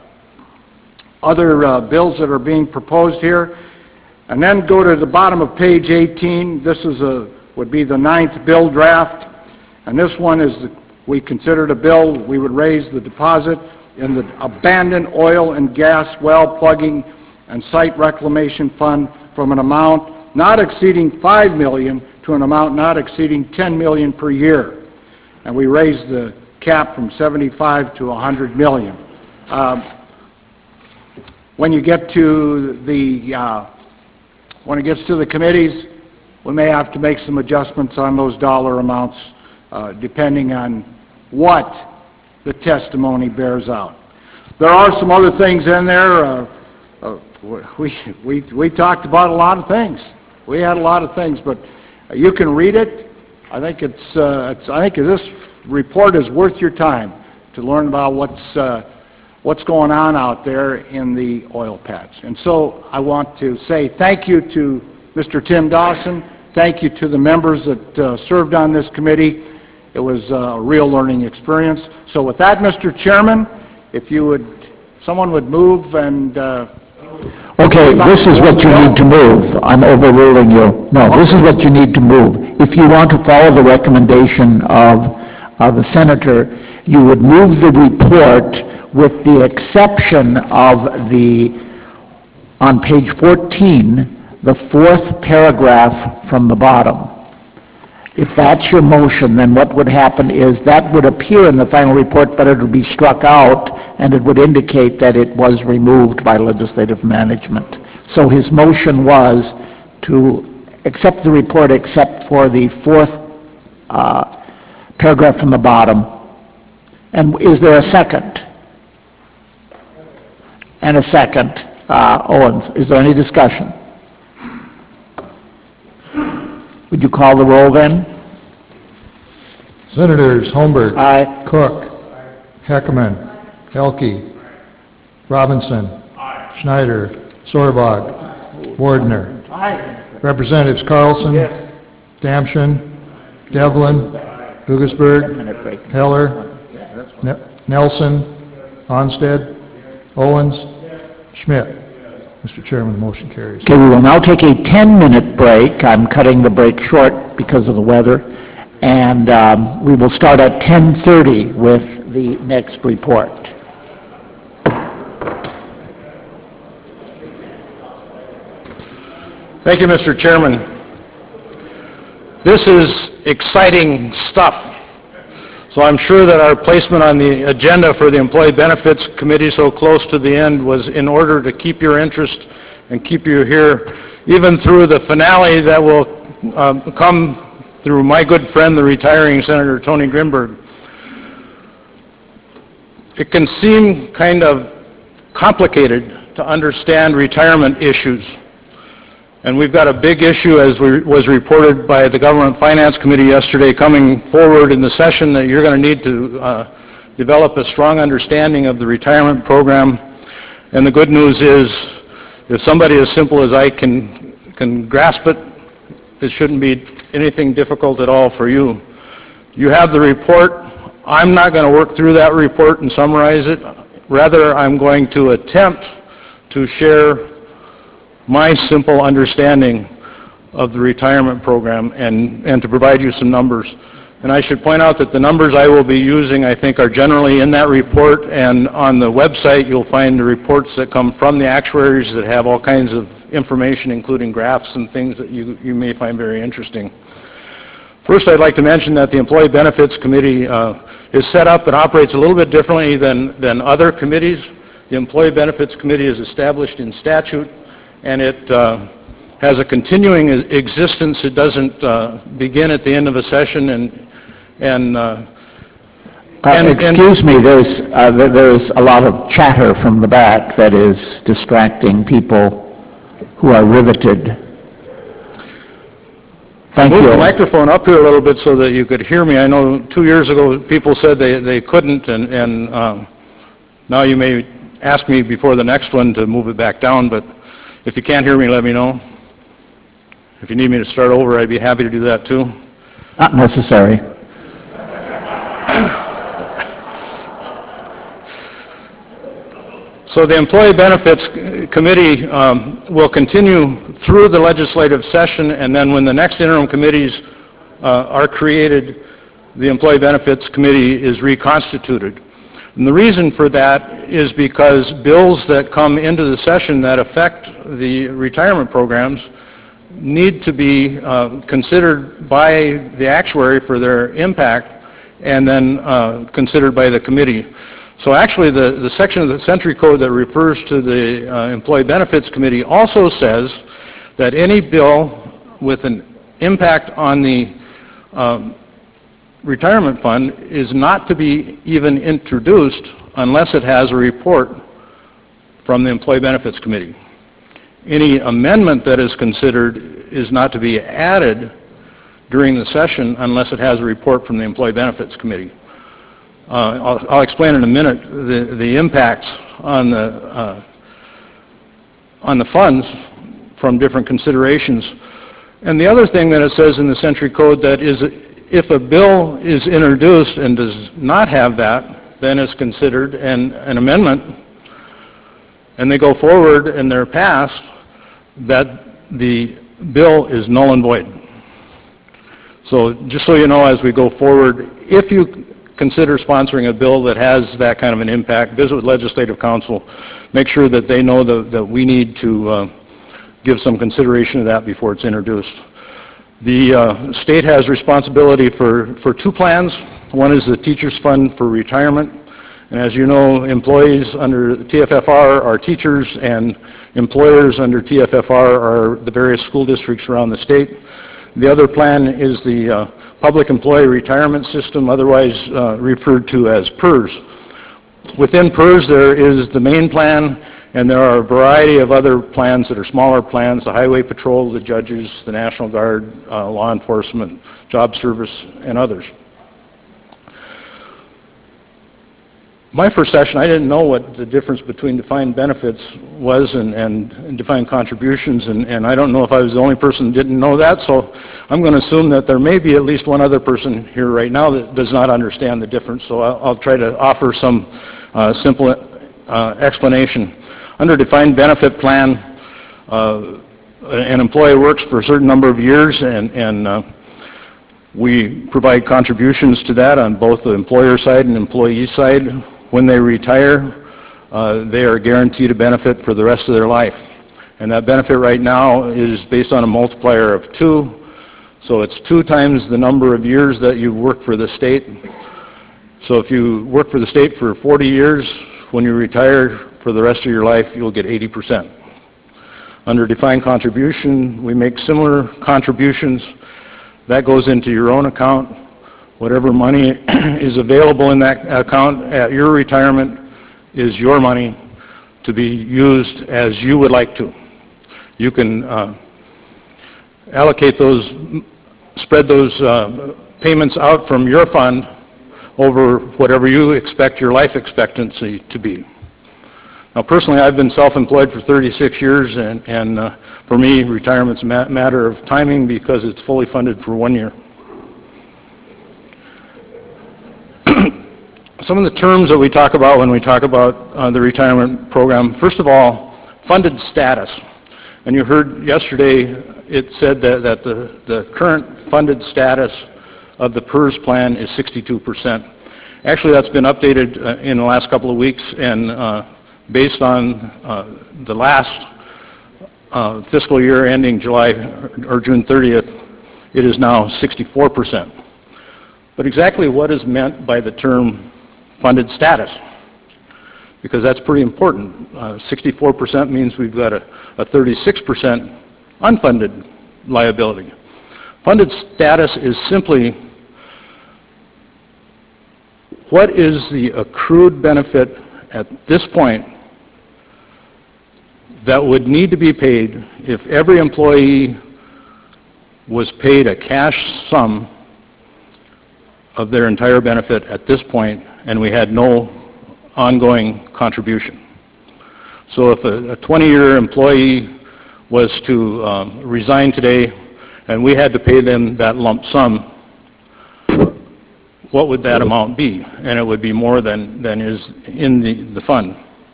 Speaker 6: other uh, bills that are being proposed here. And then go to the bottom of page eighteen. This is a would be the ninth bill draft, and this one is we considered a bill. We would raise the deposit in the abandoned oil and gas well plugging and site reclamation fund from an amount not exceeding five million dollars to an amount not exceeding ten million dollars per year. And we raised the cap from seventy-five to one hundred million dollars. Um, when you get to the uh, when it gets to the committees, we may have to make some adjustments on those dollar amounts uh, depending on what the testimony bears out. There are some other things in there. Uh, uh, we, we, we talked about a lot of things. We had a lot of things, but uh, you can read it. I think it's, uh, it's, I think this report is worth your time to learn about what's, uh, what's going on out there in the oil patch. And so I want to say thank you to Mister Tim Dawson. Thank you to the members that uh, served on this committee. It was a real learning experience. So with that, Mister Chairman, if you would, someone would move and... Uh,
Speaker 1: Okay, this is what you need to move. I'm overruling you. No, this is what you need to move. If you want to follow the recommendation of, of the senator, you would move the report with the exception of the, on page fourteen, the fourth paragraph from the bottom. If that's your motion, then what would happen is that would appear in the final report, but it would be struck out, and it would indicate that it was removed by legislative management. So his motion was to accept the report except for the fourth uh, paragraph from the bottom. And is there a second? And a second. Uh, Owens, is there any discussion? Would you call the roll then?
Speaker 3: Senators Holmberg.
Speaker 1: Aye.
Speaker 3: Cook. Heckman. Elke. Robinson. Schneider. Sorbach. Wardner. Representatives Carlson. Damshin. Devlin. Dugasberg. Heller. Ne- Nelson. Onstead. Owens. Schmidt. Mister Chairman, the motion carries.
Speaker 1: Okay, we will now take a ten-minute break. I'm cutting the break short because of the weather. And um, we will start at ten thirty with the next report.
Speaker 6: Thank you, Mister Chairman.
Speaker 7: This is exciting stuff. So I'm sure that our placement on the agenda for the Employee Benefits Committee so close to the end was in order to keep your interest and keep you here, even through the finale that will um, come through my good friend, the retiring Senator Tony Grinberg. It can seem kind of complicated to understand retirement issues. And we've got a big issue, as we, was reported by the Government Finance Committee yesterday, coming forward in the session, that you're going to need to uh, develop a strong understanding of the retirement program. And the good news is, if somebody as simple as I can, can grasp it, it shouldn't be anything difficult at all for you. You have the report. I'm not going to work through that report and summarize it. Rather, I'm going to attempt to share my simple understanding of the retirement program and, and to provide you some numbers. And I should point out that the numbers I will be using, I think, are generally in that report, and on the website you'll find the reports that come from the actuaries that have all kinds of information, including graphs and things that you, you may find very interesting. First, I'd like to mention that the Employee Benefits Committee uh, is set up and operates a little bit differently than, than other committees. The Employee Benefits Committee is established in statute, and it uh, has a continuing existence. It doesn't uh, begin at the end of a session. And, and, uh,
Speaker 1: uh,
Speaker 7: and
Speaker 1: excuse
Speaker 7: and,
Speaker 1: me, there's, uh, there's a lot of chatter from the back that is distracting people who are riveted. Thank
Speaker 7: Move
Speaker 1: you.
Speaker 7: the microphone up here a little bit so that you could hear me. I know two years ago people said they, they couldn't, and, and um, now you may ask me before the next one to move it back down, but if you can't hear me, let me know. If you need me to start over, I'd be happy to do that too.
Speaker 1: Not necessary.
Speaker 7: So the Employee Benefits Committee um, will continue through the legislative session, and then when the next interim committees uh, are created, the Employee Benefits Committee is reconstituted. And the reason for that is because bills that come into the session that affect the retirement programs need to be uh, considered by the actuary for their impact, and then uh, considered by the committee. So actually the, the section of the Century Code that refers to the uh, Employee Benefits Committee also says that any bill with an impact on the um, retirement fund is not to be even introduced unless it has a report from the Employee Benefits Committee. Any amendment that is considered is not to be added during the session unless it has a report from the Employee Benefits Committee. Uh, I'll, I'll explain in a minute the, the impacts on the, uh, on the funds from different considerations. And the other thing that it says in the Century Code that is, if a bill is introduced and does not have that, then it's considered an, an amendment, and they go forward and they're passed, that the bill is null and void. So just so you know, as we go forward, if you consider sponsoring a bill that has that kind of an impact, visit with Legislative Council, make sure that they know that, that we need to uh, give some consideration to that before it's introduced. The uh, state has responsibility for, for two plans. One is the Teachers Fund for Retirement, and as you know, employees under T F F R are teachers, and employers under T F F R are the various school districts around the state. The other plan is the uh, Public Employee Retirement System, otherwise uh, referred to as PERS. Within PERS there is the main plan, and there are a variety of other plans that are smaller plans: the Highway Patrol, the judges, the National Guard, uh, law enforcement, job service, and others. My first session, I didn't know what the difference between defined benefits was and, and, and defined contributions, and, and I don't know if I was the only person who didn't know that, so I'm going to assume that there may be at least one other person here right now that does not understand the difference, so I'll, I'll try to offer some uh, simple uh, explanation. Under defined benefit plan, uh, an employee works for a certain number of years, and, and uh, we provide contributions to that on both the employer side and employee side. When they retire, uh, they are guaranteed a benefit for the rest of their life. And that benefit right now is based on a multiplier of two. So it's two times the number of years that you work for the state. So if you work for the state for forty years, when you retire for the rest of your life, you'll get eighty percent. Under defined contribution, we make similar contributions. That goes into your own account. Whatever money is available in that account at your retirement is your money to be used as you would like to. You can uh, allocate those, spread those uh, payments out from your fund over whatever you expect your life expectancy to be. Now, personally, I've been self-employed for thirty-six years, and, and uh, for me, retirement's a ma- matter of timing because it's fully funded for one year. Some of the terms that we talk about when we talk about uh, the retirement program, first of all, funded status. And you heard yesterday it said that, that the, the current funded status of the PERS plan is sixty-two percent. Actually, that's been updated uh, in the last couple of weeks, and uh, based on uh, the last uh, fiscal year ending July or June thirtieth, it is now sixty-four percent. But exactly what is meant by the term funded status? Because that's pretty important. Uh, sixty-four percent means we've got a, a thirty-six percent unfunded liability. Funded status is simply what is the accrued benefit at this point that would need to be paid if every employee was paid a cash sum of their entire benefit at this point and we had no ongoing contribution. So if a twenty-year employee was to um, resign today and we had to pay them that lump sum, what would that amount be? And it would be more than, than is in the, the fund.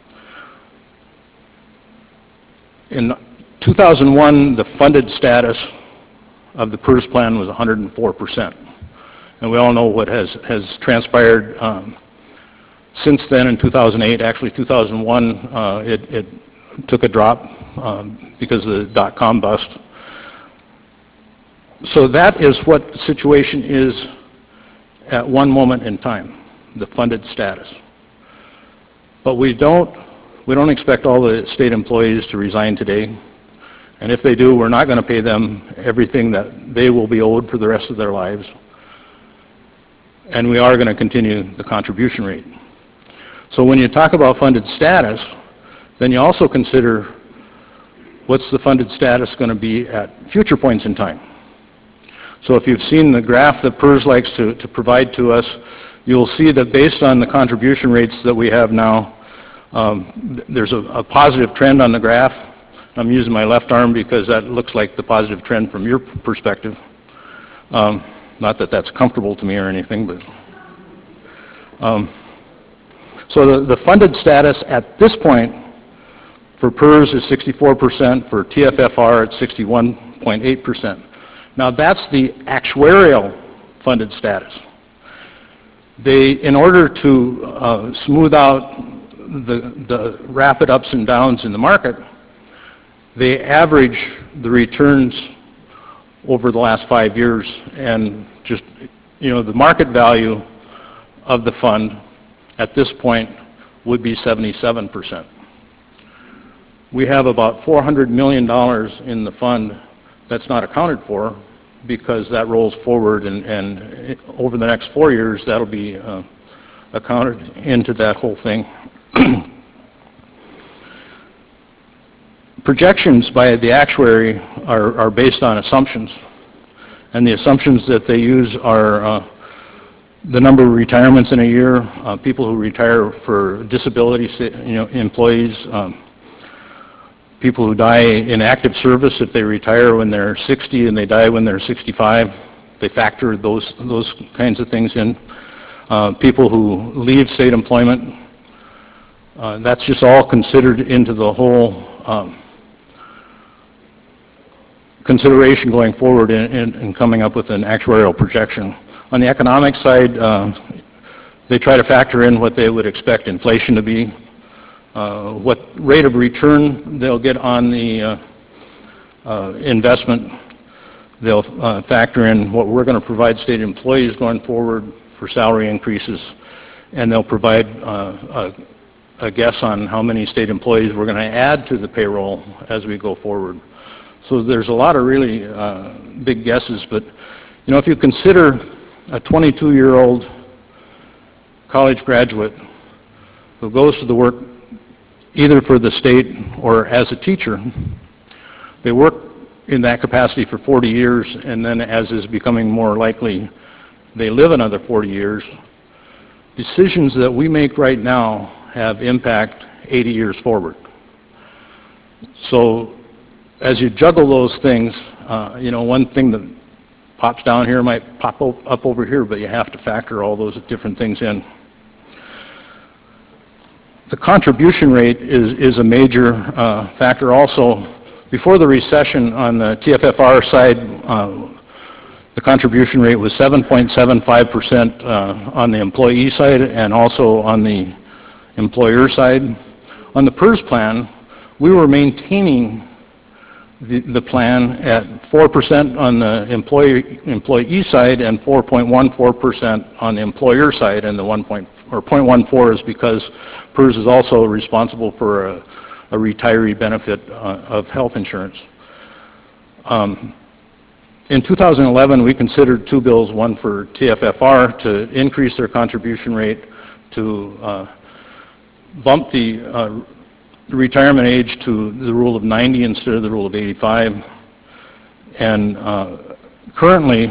Speaker 7: In two thousand one, the funded status of the PERS plan was one hundred four percent. And we all know what has, has transpired um, since then in two thousand eight. Actually, two thousand one, uh, it, it took a drop um, because of the dot-com bust. So that is what the situation is at one moment in time, the funded status. But we don't, we don't expect all the state employees to resign today. And if they do, we're not going to pay them everything that they will be owed for the rest of their lives. And we are going to continue the contribution rate. So when you talk about funded status, then you also consider what's the funded status going to be at future points in time. So if you've seen the graph that PERS likes to, to provide to us, you'll see that based on the contribution rates that we have now, um, th- there's a, a positive trend on the graph. I'm using my left arm because that looks like the positive trend from your p- perspective. Um, not that that's comfortable to me or anything, but... Um, so the, the funded status at this point for PERS is sixty-four percent, for T F F R it's sixty-one point eight percent. Now that's the actuarial funded status. They, in order to uh, smooth out the, the rapid ups and downs in the market, they average the returns over the last five years, and just, you know, the market value of the fund at this point would be seventy-seven percent. We have about four hundred million dollars in the fund that's not accounted for because that rolls forward, and, and it, over the next four years that'll be uh, accounted into that whole thing. Projections by the actuary are, are based on assumptions, and the assumptions that they use are uh, the number of retirements in a year, uh, people who retire for disability, you know, employees, um, people who die in active service if they retire when they're sixty and they die when they're sixty-five. They factor those those kinds of things in. Uh, people who leave state employment, uh, that's just all considered into the whole um, consideration going forward in, in, in coming up with an actuarial projection. On the economic side, uh, they try to factor in what they would expect inflation to be, uh, what rate of return they'll get on the uh, uh, investment, They'll uh, factor in what we're going to provide state employees going forward for salary increases, and they'll provide uh, a, a guess on how many state employees we're going to add to the payroll as we go forward. So there's a lot of really uh, big guesses, but you know, if you consider a twenty-two-year-old college graduate who goes to the work either for the state or as a teacher, they work in that capacity for forty years, and then as is becoming more likely, they live another forty years. Decisions that we make right now have impact eighty years forward. So as you juggle those things, uh, you know, one thing that pops down here might pop up over here, but you have to factor all those different things in. The contribution rate is, is a major uh, factor also. Before the recession on the T F F R side, uh, the contribution rate was seven point seven five percent uh, on the employee side and also on the employer side. On the PERS plan, we were maintaining the, the plan at four percent on the employee, employee side and four point one four percent on the employer side, and the one point, or zero point one four is because PERS is also responsible for a, a retiree benefit uh, of health insurance. Um, in two thousand eleven, we considered two bills, one for T F F R to increase their contribution rate, to uh, bump the uh, retirement age to the rule of ninety instead of the rule of eighty-five. And uh, currently,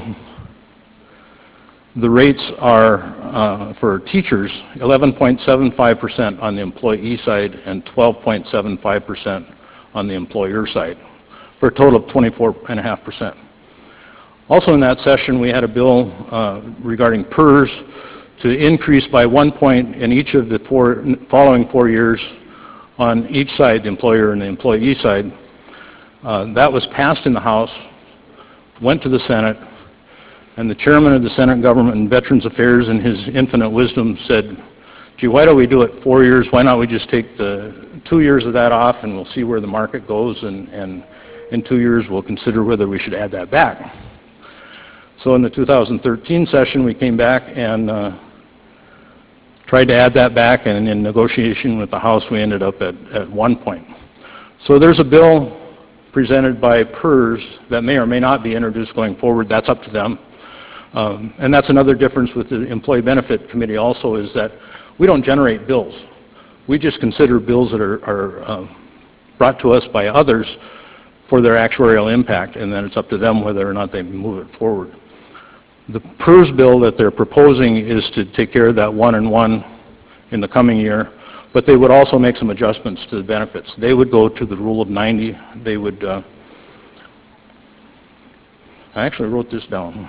Speaker 7: the rates are, uh, for teachers, eleven point seven five percent on the employee side and twelve point seven five percent on the employer side, for a total of twenty-four point five percent. Also in that session, we had a bill uh, regarding PERS to increase by one point in each of the four following four years on each side, the employer and the employee side. Uh, that was passed in the House, went to the Senate, and the chairman of the Senate Government and Veterans Affairs, in his infinite wisdom, said, gee, why don't we do it four years? Why not we just take the two years of that off and we'll see where the market goes, and, and in two years we'll consider whether we should add that back. So in the two thousand thirteen session, we came back and uh, tried to add that back, and in negotiation with the House, we ended up at, at one point. So there's a bill presented by PERS that may or may not be introduced going forward. That's up to them. Um, and that's another difference with the Employee Benefit Committee also, is that we don't generate bills. We just consider bills that are, are uh, brought to us by others for their actuarial impact, and then it's up to them whether or not they move it forward. The PERS bill that they're proposing is to take care of that one and one in the coming year, but they would also make some adjustments to the benefits. They would go to the rule of ninety. They would, uh, I actually wrote this down.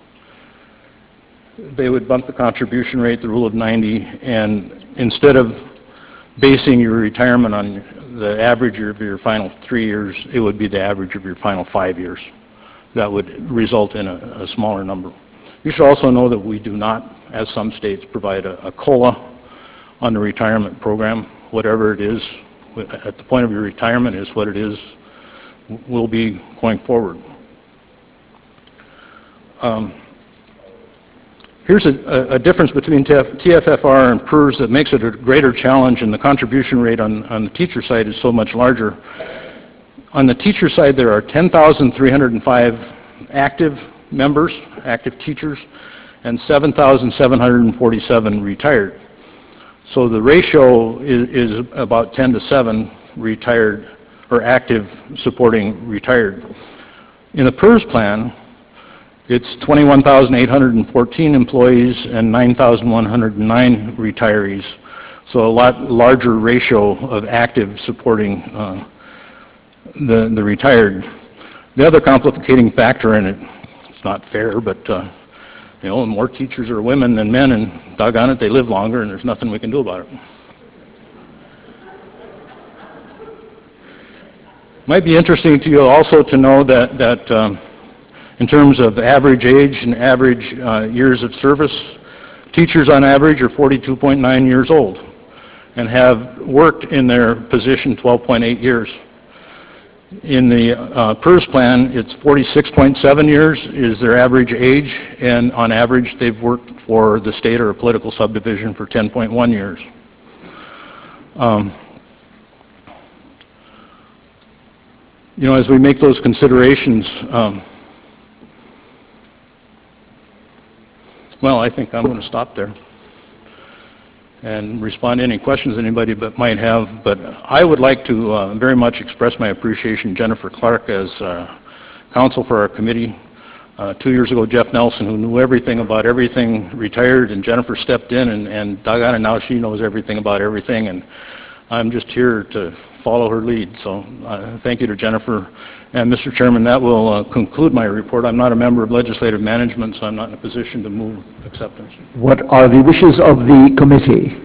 Speaker 7: They would bump the contribution rate, the rule of ninety, and instead of basing your retirement on the average of your final three years, it would be the average of your final five years. That would result in a, a smaller number. You should also know that we do not, as some states, provide a, a COLA on the retirement program. Whatever it is, at the point of your retirement is what it is, will be going forward. Um, here's a, a difference between T F F R and PERS that makes it a greater challenge, and the contribution rate on, on the teacher side is so much larger. On the teacher side, there are ten thousand three hundred five active members, active teachers, and seven thousand seven hundred forty-seven retired. So the ratio is, is about ten to seven retired, or active supporting retired. In the PERS plan, it's twenty-one thousand eight hundred fourteen employees and nine thousand one hundred nine retirees. So a lot larger ratio of active supporting uh, the, the retired. The other complicating factor in it, it's not fair, but uh, you know, more teachers are women than men, and doggone it, they live longer, and there's nothing we can do about it. Might be interesting to you also to know that, that um, in terms of average age and average uh, years of service, teachers on average are forty-two point nine years old and have worked in their position twelve point eight years. In the uh, PERS plan, it's forty-six point seven years is their average age, and on average, they've worked for the state or a political subdivision for ten point one years. Um, you know, as we make those considerations, um, well, I think I'm going to stop there and respond to any questions anybody but might have. But I would like to uh, very much express my appreciation to Jennifer Clark as uh, counsel for our committee. Uh, two years ago, Jeff Nelson, who knew everything about everything, retired, and Jennifer stepped in and, and dug on, and now she knows everything about everything. And I'm just here to follow her lead. So uh, thank you to Jennifer. And Mister Chairman, that will uh, conclude my report. I'm not a member of legislative management, so I'm not in a position to move acceptance.
Speaker 1: What are the wishes of the committee?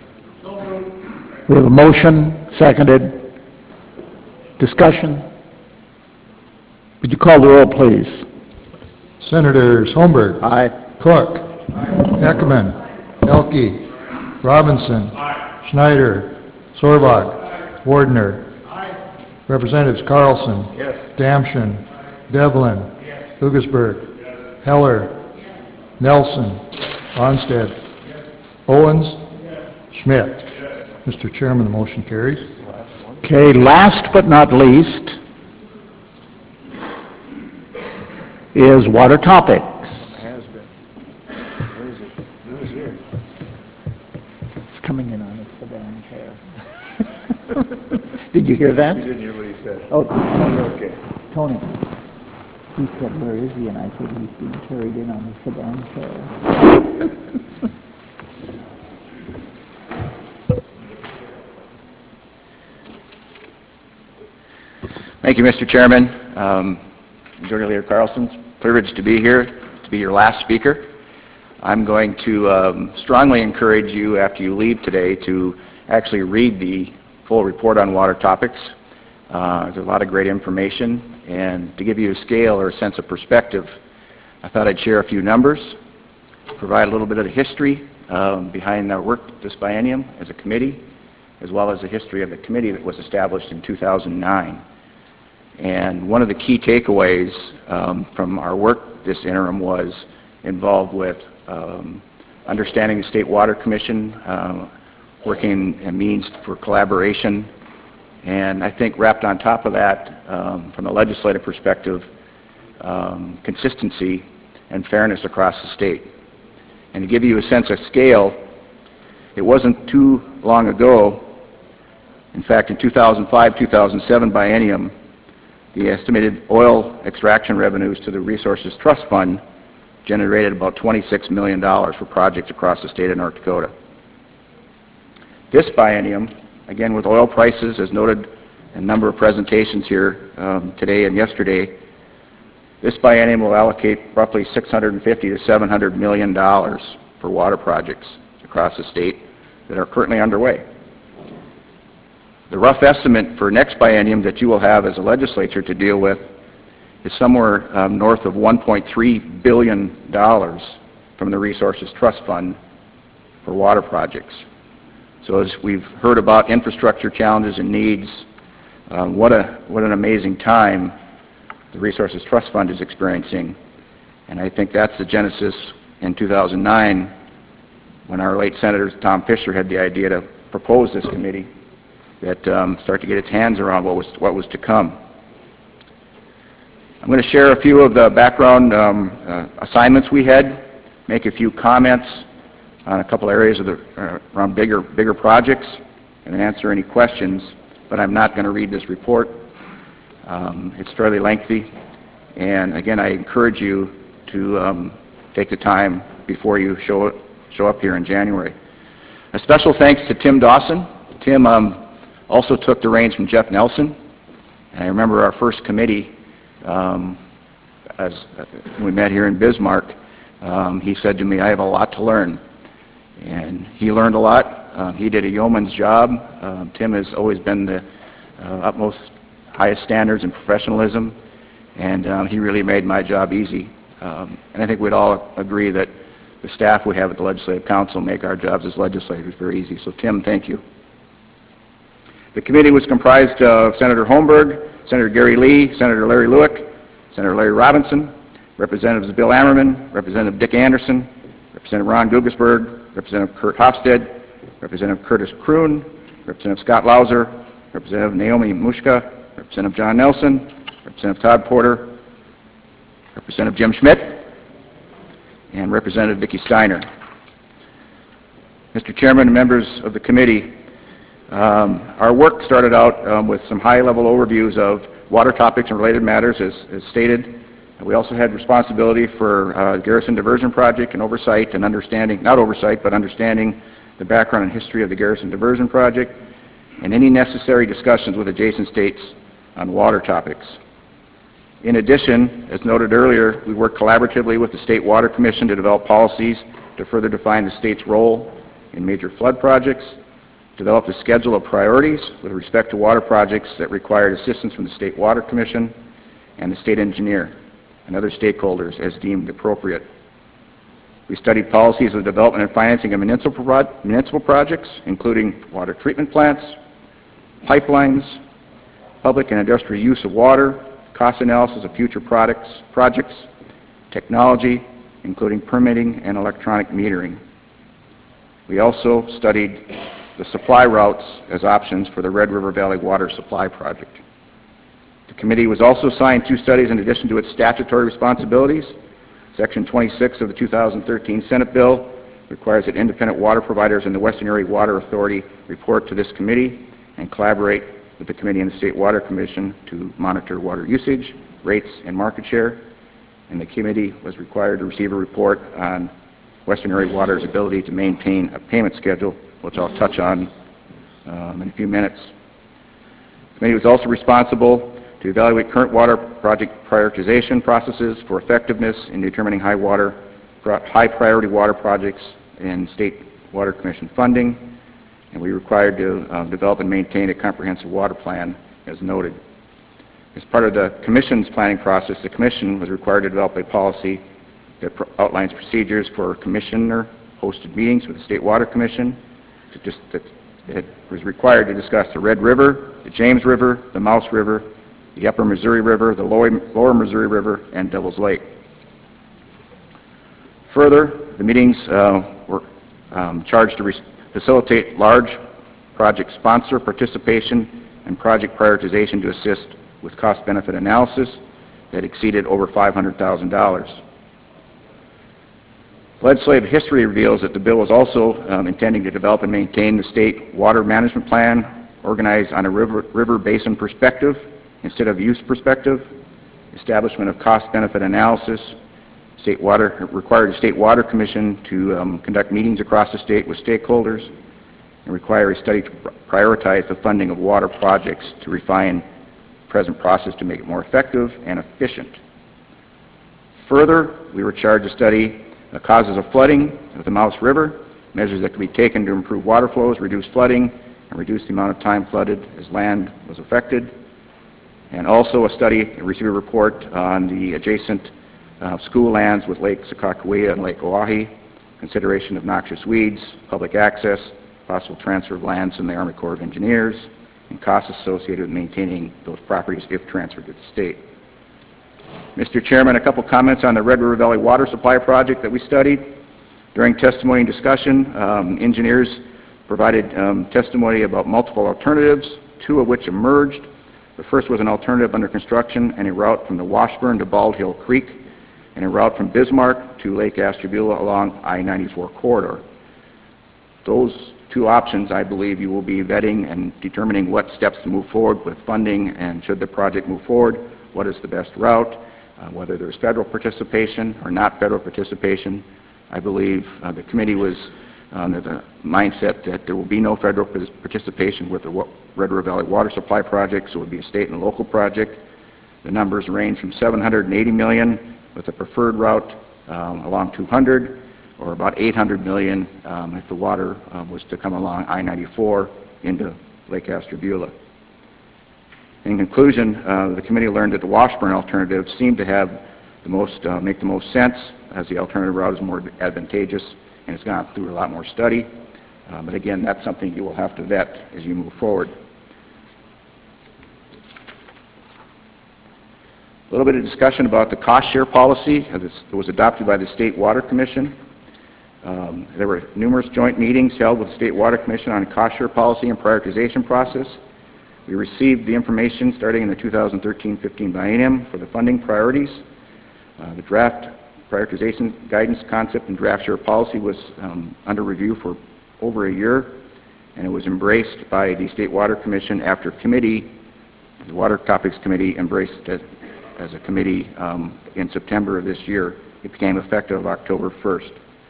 Speaker 1: We have a motion, seconded. Discussion? Would you call the roll, please?
Speaker 3: Senators Holmberg.
Speaker 1: Aye.
Speaker 3: Cook. Heckman. Elke. Robinson. Schneider. Sorbach. Wardner. Representatives Carlson.
Speaker 4: Yes.
Speaker 3: Damschen. Devlin. Ugesberg. Heller. Nelson. Onstead. Owens. Schmidt. Mister Chairman, the motion carries.
Speaker 1: Okay, last but not least is water topics.
Speaker 4: Has been. Where is it? Who is here?
Speaker 1: It's coming in on a sedan chair. Did you hear that?
Speaker 4: You didn't hear what he said.
Speaker 1: Oh, Tony.
Speaker 4: Okay.
Speaker 1: Tony. He said, where is he? And I said, he's being carried in on the sedan chair.
Speaker 8: Thank you, Mister Chairman. Um, Majority Leader Carlson, it's a privilege to be here, to be your last speaker. I'm going to um, strongly encourage you, after you leave today, to actually read the full report on water topics. Uh, there's a lot of great information, and to give you a scale or a sense of perspective, I thought I'd share a few numbers, provide a little bit of the history um, behind our work this biennium as a committee, as well as the history of the committee that was established in two thousand nine. And one of the key takeaways um, from our work this interim was involved with um, understanding the State Water Commission, uh, working a means for collaboration, and I think wrapped on top of that, um, from a legislative perspective, um, consistency and fairness across the state. And to give you a sense of scale, it wasn't too long ago, in fact in two thousand five two thousand seven biennium, the estimated oil extraction revenues to the Resources Trust Fund generated about twenty-six million dollars for projects across the state of North Dakota. This biennium, again with oil prices, as noted in a number of presentations here um, today and yesterday, this biennium will allocate roughly six hundred fifty to seven hundred million dollars for water projects across the state that are currently underway. The rough estimate for next biennium that you will have as a legislature to deal with is somewhere um, north of one point three billion dollars from the Resources Trust Fund for water projects. So as we've heard about infrastructure challenges and needs, um, what, a, what an amazing time the Resources Trust Fund is experiencing. And I think that's the genesis in two thousand nine when our late Senator Tom Fisher had the idea to propose this committee that um, start to get its hands around what was, what was to come. I'm going to share a few of the background um, uh, assignments we had, make a few comments on a couple areas of the, uh, around bigger, bigger projects, and then answer any questions, but I'm not going to read this report. Um, it's fairly lengthy, and again, I encourage you to um, take the time before you show, show up here in January. A special thanks to Tim Dawson. Tim um, also took the reins from Jeff Nelson, and I remember our first committee, um, as uh, we met here in Bismarck, um, he said to me, I have a lot to learn. And he learned a lot. Uh, he did a yeoman's job. Uh, Tim has always been the uh, utmost highest standards and professionalism, and um, he really made my job easy. Um, and I think we'd all agree that the staff we have at the Legislative Council make our jobs as legislators very easy. So Tim, thank you. The committee was comprised of Senator Holmberg, Senator Gary Lee, Senator Larry Lueck, Senator Larry Robinson, Representatives Bill Ammerman, Representative Dick Anderson, Representative Ron Gugelsberg, Representative Kurt Hofstad, Representative Curtis Kroon, Representative Scott Lauser, Representative Naomi Mushka, Representative John Nelson, Representative Todd Porter, Representative Jim Schmidt, and Representative Vicki Steiner. Mister Chairman and members of the committee, um, our work started out um, with some high-level overviews of water topics and related matters, as, as stated. We also had responsibility for uh, Garrison Diversion Project and oversight and understanding, not oversight, but understanding the background and history of the Garrison Diversion Project and any necessary discussions with adjacent states on water topics. In addition, as noted earlier, we worked collaboratively with the State Water Commission to develop policies to further define the state's role in major flood projects, developed a schedule of priorities with respect to water projects that required assistance from the State Water Commission and the state engineer and other stakeholders as deemed appropriate. We studied policies of the development and financing of municipal, pro municipal projects, including water treatment plants, pipelines, public and industrial use of water, cost analysis of future products, projects, technology, including permitting and electronic metering. We also studied the supply routes as options for the Red River Valley Water Supply Project. The committee was also assigned two studies in addition to its statutory responsibilities. Section twenty-six of the two thousand thirteen Senate bill requires that independent water providers in the Western Area Water Authority report to this committee and collaborate with the committee and the State Water Commission to monitor water usage, rates, and market share. And the committee was required to receive a report on Western Area Water's ability to maintain a payment schedule, which I'll touch on um, in a few minutes. The committee was also responsible to evaluate current water project prioritization processes for effectiveness in determining high water, high priority water projects in State Water Commission funding, and we were required to uh, develop and maintain a comprehensive water plan, as noted. As part of the Commission's planning process, the Commission was required to develop a policy that pr outlines procedures for Commissioner-hosted meetings with the State Water Commission. To just, that it was required to discuss the Red River, the James River, the Mouse River, the Upper Missouri River, the Lower, Lower Missouri River, and Devil's Lake. Further, the meetings uh, were um, charged to facilitate large project sponsor participation and project prioritization to assist with cost-benefit analysis that exceeded over five hundred thousand dollars. Legislative history reveals that the bill was also um, intending to develop and maintain the state water management plan organized on a river, river basin perspective instead of use perspective, establishment of cost-benefit analysis, state water, required the State Water Commission to um, conduct meetings across the state with stakeholders, and require a study to prioritize the funding of water projects to refine the present process to make it more effective and efficient. Further, we were charged to study the causes of flooding of the Mouse River, measures that could be taken to improve water flows, reduce flooding, and reduce the amount of time flooded as land was affected. And also a study, receive a report on the adjacent uh, school lands with Lake Sakakawea and Lake Oahe, consideration of noxious weeds, public access, possible transfer of lands in the Army Corps of Engineers, and costs associated with maintaining those properties if transferred to the state. Mister Chairman, a couple comments on the Red River Valley Water Supply Project that we studied. During testimony and discussion, um, engineers provided um, testimony about multiple alternatives, two of which emerged. The first was an alternative under construction and a route from the Washburn to Bald Hill Creek, and a route from Bismarck to Lake Ashtabula along I ninety-four corridor. Those two options, I believe, you will be vetting and determining what steps to move forward with funding, and should the project move forward, what is the best route. Uh, whether there's federal participation or not federal participation. I believe uh, the committee was under the mindset that there will be no federal participation with the Red River Valley Water Supply Project, so it would be a state and local project. The numbers range from seven hundred eighty million dollars with the preferred route um, along two hundred, or about eight hundred million dollars um, if the water um, was to come along I ninety-four into Lake Ashtabula. In conclusion, uh, the committee learned that the Washburn alternative seemed to have the most, uh, make the most sense, as the alternative route is more advantageous and it's gone through a lot more study. Uh, but again, that's something you will have to vet as you move forward. A little bit of discussion about the cost share policy that was adopted by the State Water Commission. Um, there were numerous joint meetings held with the State Water Commission on cost share policy and prioritization process. We received the information starting in the two thousand thirteen fifteen biennium for the funding priorities. Uh, the draft prioritization guidance concept and draft share policy was um, under review for over a year, and it was embraced by the State Water Commission after committee, the Water Topics Committee embraced it as a committee um, in September of this year. It became effective October first.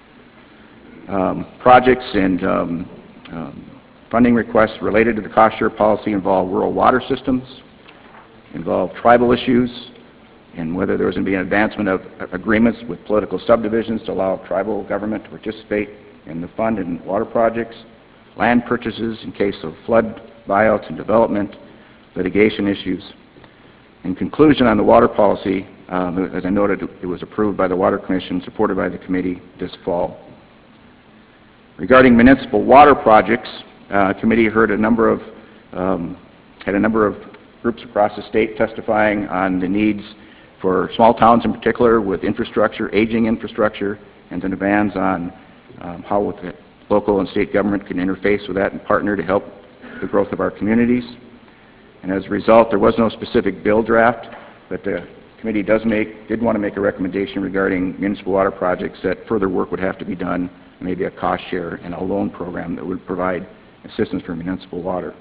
Speaker 8: Um, projects and um, um, funding requests related to the cost share policy involve rural water systems, involve tribal issues, and whether there was going to be an advancement of agreements with political subdivisions to allow tribal government to participate in the fund and water projects, land purchases in case of flood buyouts and development, litigation issues. In conclusion on the water policy, um, as I noted, it was approved by the Water Commission, supported by the committee this fall. Regarding municipal water projects, uh, committee heard a number of, um, had a number of groups across the state testifying on the needs for small towns in particular with infrastructure, aging infrastructure, and the demands on um, how the local and state government can interface with that and partner to help the growth of our communities. And as a result, there was no specific bill draft, but the committee does make, did want to make a recommendation regarding municipal water projects that further work would have to be done, maybe a cost share and a loan program that would provide assistance for municipal water.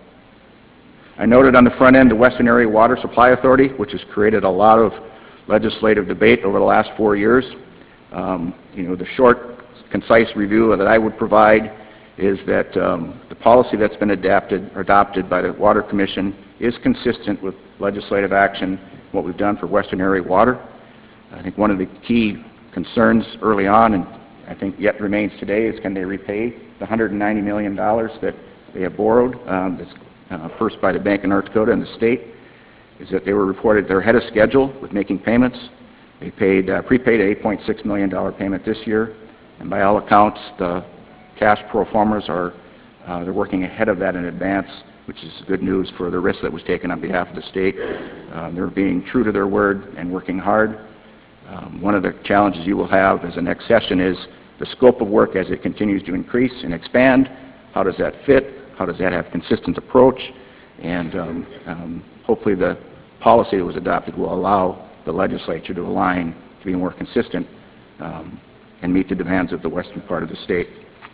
Speaker 8: I noted on the front end the Western Area Water Supply Authority, which has created a lot of legislative debate over the last four years. Um, you know, the short, concise review that I would provide is that um, the policy that's been adapted, or adopted by the Water Commission is consistent with legislative action, what we've done for Western Area Water. I think one of the key concerns early on, and I think yet remains today, is can they repay the one hundred ninety million dollars that they have borrowed, um, that's uh, first by the Bank of North Dakota and the state, is that they were reported they're ahead of schedule with making payments. They paid, uh, prepaid an eight point six million dollars payment this year, and by all accounts, the cash pro formas are, uh, they're working ahead of that in advance, which is good news for the risk that was taken on behalf of the state. Uh, they're being true to their word and working hard. Um, one of the challenges you will have as the next session is the scope of work as it continues to increase and expand. How does that fit? How does that have consistent approach? And um, um, hopefully the policy that was adopted will allow the legislature to align to be more consistent um, and meet the demands of the western part of the state.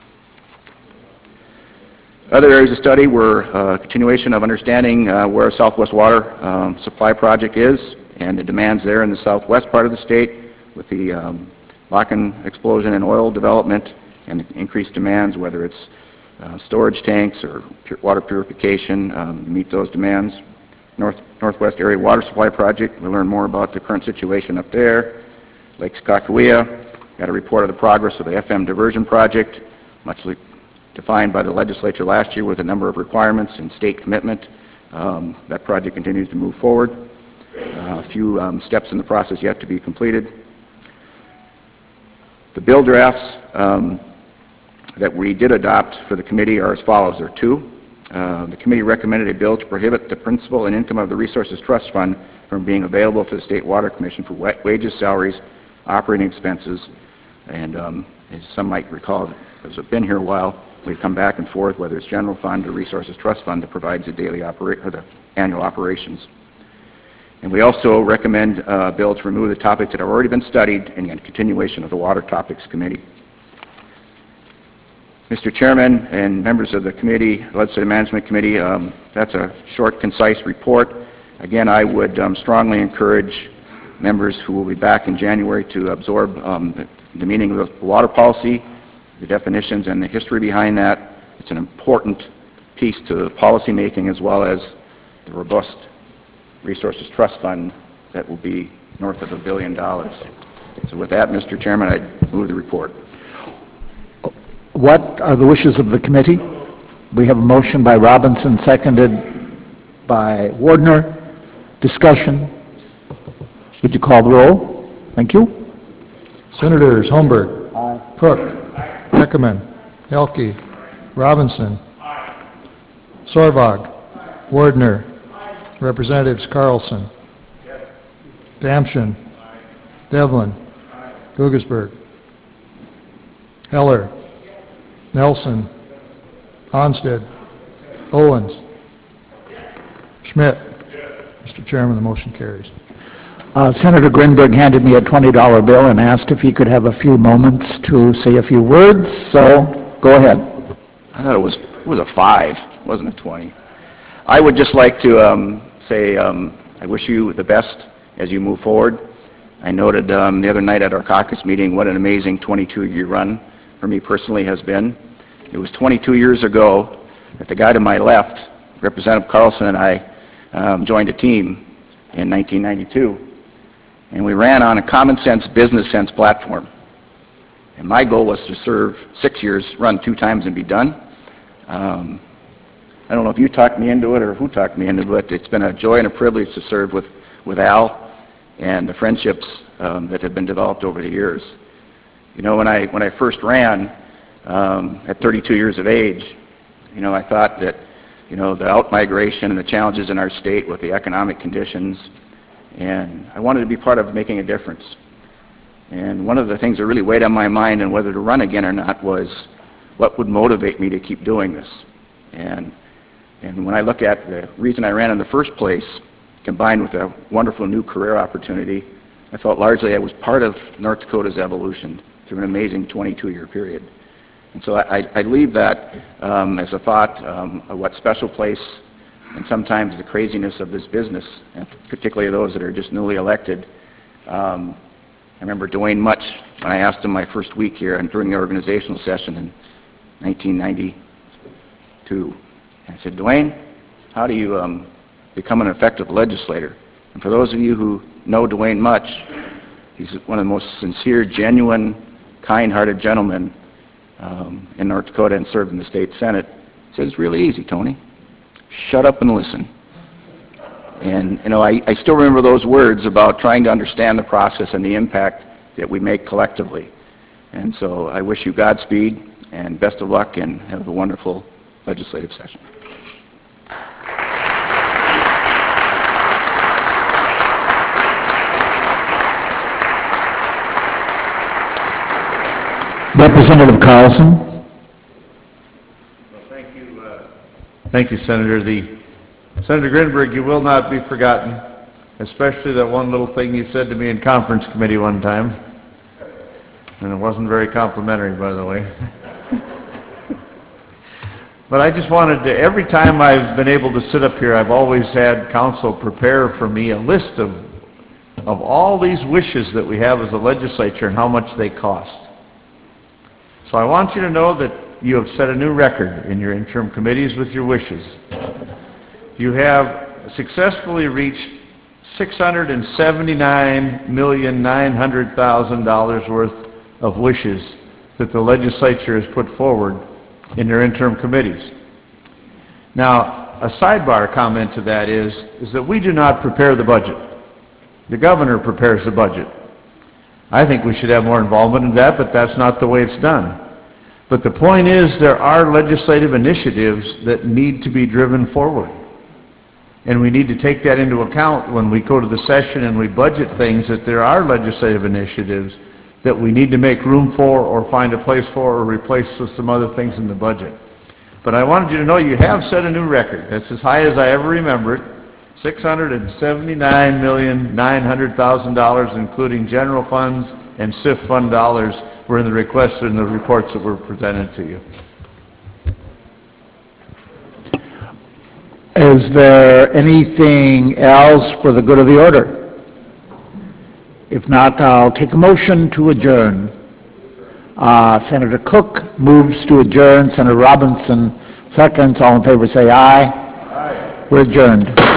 Speaker 8: Other areas of study were uh, continuation of understanding uh, where Southwest Water um, Supply Project is and the demands there in the southwest part of the state with the um, Bakken explosion and oil development and the increased demands, whether it's uh, storage tanks or pure water purification, um, to meet those demands. North, Northwest Area Water Supply Project, we'll learn more about the current situation up there. Lake Skakawea, got a report of the progress of the F M diversion project, much like defined by the legislature last year with a number of requirements and state commitment. Um, that project continues to move forward. Uh, a few um, steps in the process yet to be completed. The bill drafts um, that we did adopt for the committee are as follows. There are two. Uh, the committee recommended a bill to prohibit the principal and income of the Resources Trust Fund from being available to the State Water Commission for wa- wages, salaries, operating expenses, and um, as some might recall, as I've been here a while, we've come back and forth whether it's general fund or Resources Trust Fund that provides the daily operate or the annual operations. And we also recommend uh, a bill to remove the topics that have already been studied in the continuation of the Water Topics Committee. Mister Chairman and members of the committee, Legislative Management Committee, um, that's a short, concise report. Again, I would um, strongly encourage members who will be back in January to absorb um, the, the meaning of the water policy, the definitions, and the history behind that. It's an important piece to policy making as well as the robust Resources Trust Fund that will be north of a billion dollars. So with that, Mister Chairman, I move the report.
Speaker 1: What are the wishes of the committee? We have a motion by Robinson, seconded by Wardner. Discussion. Would you call the roll? Thank you.
Speaker 3: Senators Holmberg. Aye. Cook. Aye. Beckerman. Elke. Robinson. Aye. Sorvag. Aye. Wardner. Aye. Representatives Carlson. Yes. Damschen. Devlin. Gugesberg. Heller. Nelson. Onstead. Owens. Schmidt. Mister Chairman, the motion carries.
Speaker 1: Uh, Senator Grinberg handed me a twenty dollar bill and asked if he could have a few moments to say a few words, so go ahead.
Speaker 8: I thought it was, it was a five, it wasn't a twenty. I would just like to um, say um, I wish you the best as you move forward. I noted um, the other night at our caucus meeting what an amazing twenty-two year run for me personally has been. It was twenty-two years ago that the guy to my left, Representative Carlson, and I um, joined a team in nineteen ninety-two. And we ran on a common sense, business sense platform. And my goal was to serve six years, run two times and be done. Um, I don't know if you talked me into it or who talked me into it. It's been a joy and a privilege to serve with, with Al and the friendships um, that have been developed over the years. You know, when I, when I first ran um, at thirty-two years of age, you know, I thought that, you know, the out-migration and the challenges in our state with the economic conditions, and I wanted to be part of making a difference. And one of the things that really weighed on my mind and whether to run again or not was what would motivate me to keep doing this. And, and when I look at the reason I ran in the first place, combined with a wonderful new career opportunity, I felt largely I was part of North Dakota's evolution through an amazing twenty-two year period. And so I, I leave that um, as a thought um, of what special place and sometimes the craziness of this business, and particularly those that are just newly elected. Um, I remember Dwayne Much when I asked him my first week here and during the organizational session in nineteen ninety-two. I said, Dwayne, how do you um, become an effective legislator? And for those of you who know Dwayne Much, he's one of the most sincere, genuine, kind-hearted gentlemen um, in North Dakota and served in the state Senate. He said, it's really easy, Tony. Shut up and listen. And, you know, I, I still remember those words about trying to understand the process and the impact that we make collectively. And so I wish you Godspeed and best of luck and have a wonderful legislative session.
Speaker 1: Representative Carlson.
Speaker 9: Thank you, uh, thank you, Senator. The, Senator Grinberg, you will not be forgotten, especially that one little thing you said to me in conference committee one time. And it wasn't very complimentary, by the way. But I just wanted to, every time I've been able to sit up here, I've always had council prepare for me a list of, of all these wishes that we have as a legislature and how much they cost. So I want you to know that you have set a new record in your interim committees with your wishes. You have successfully reached six hundred seventy-nine million nine hundred thousand dollars worth of wishes that the legislature has put forward in their interim committees. Now, a sidebar comment to that is, is that we do not prepare the budget. The governor prepares the budget. I think we should have more involvement in that, but that's not the way it's done. But the point is, there are legislative initiatives that need to be driven forward. And we need to take that into account when we go to the session and we budget things, that there are legislative initiatives that we need to make room for or find a place for or replace with some other things in the budget. But I wanted you to know you have set a new record. That's as high as I ever remember it. six hundred seventy-nine million nine hundred thousand dollars, including general funds and S I F fund dollars, were in the requests and the reports that were presented to you.
Speaker 1: Is there anything else for the good of the order? If not, I'll take a motion to adjourn. Uh, Senator Cook moves to adjourn. Senator Robinson seconds. All in favor say aye. Aye. We're adjourned.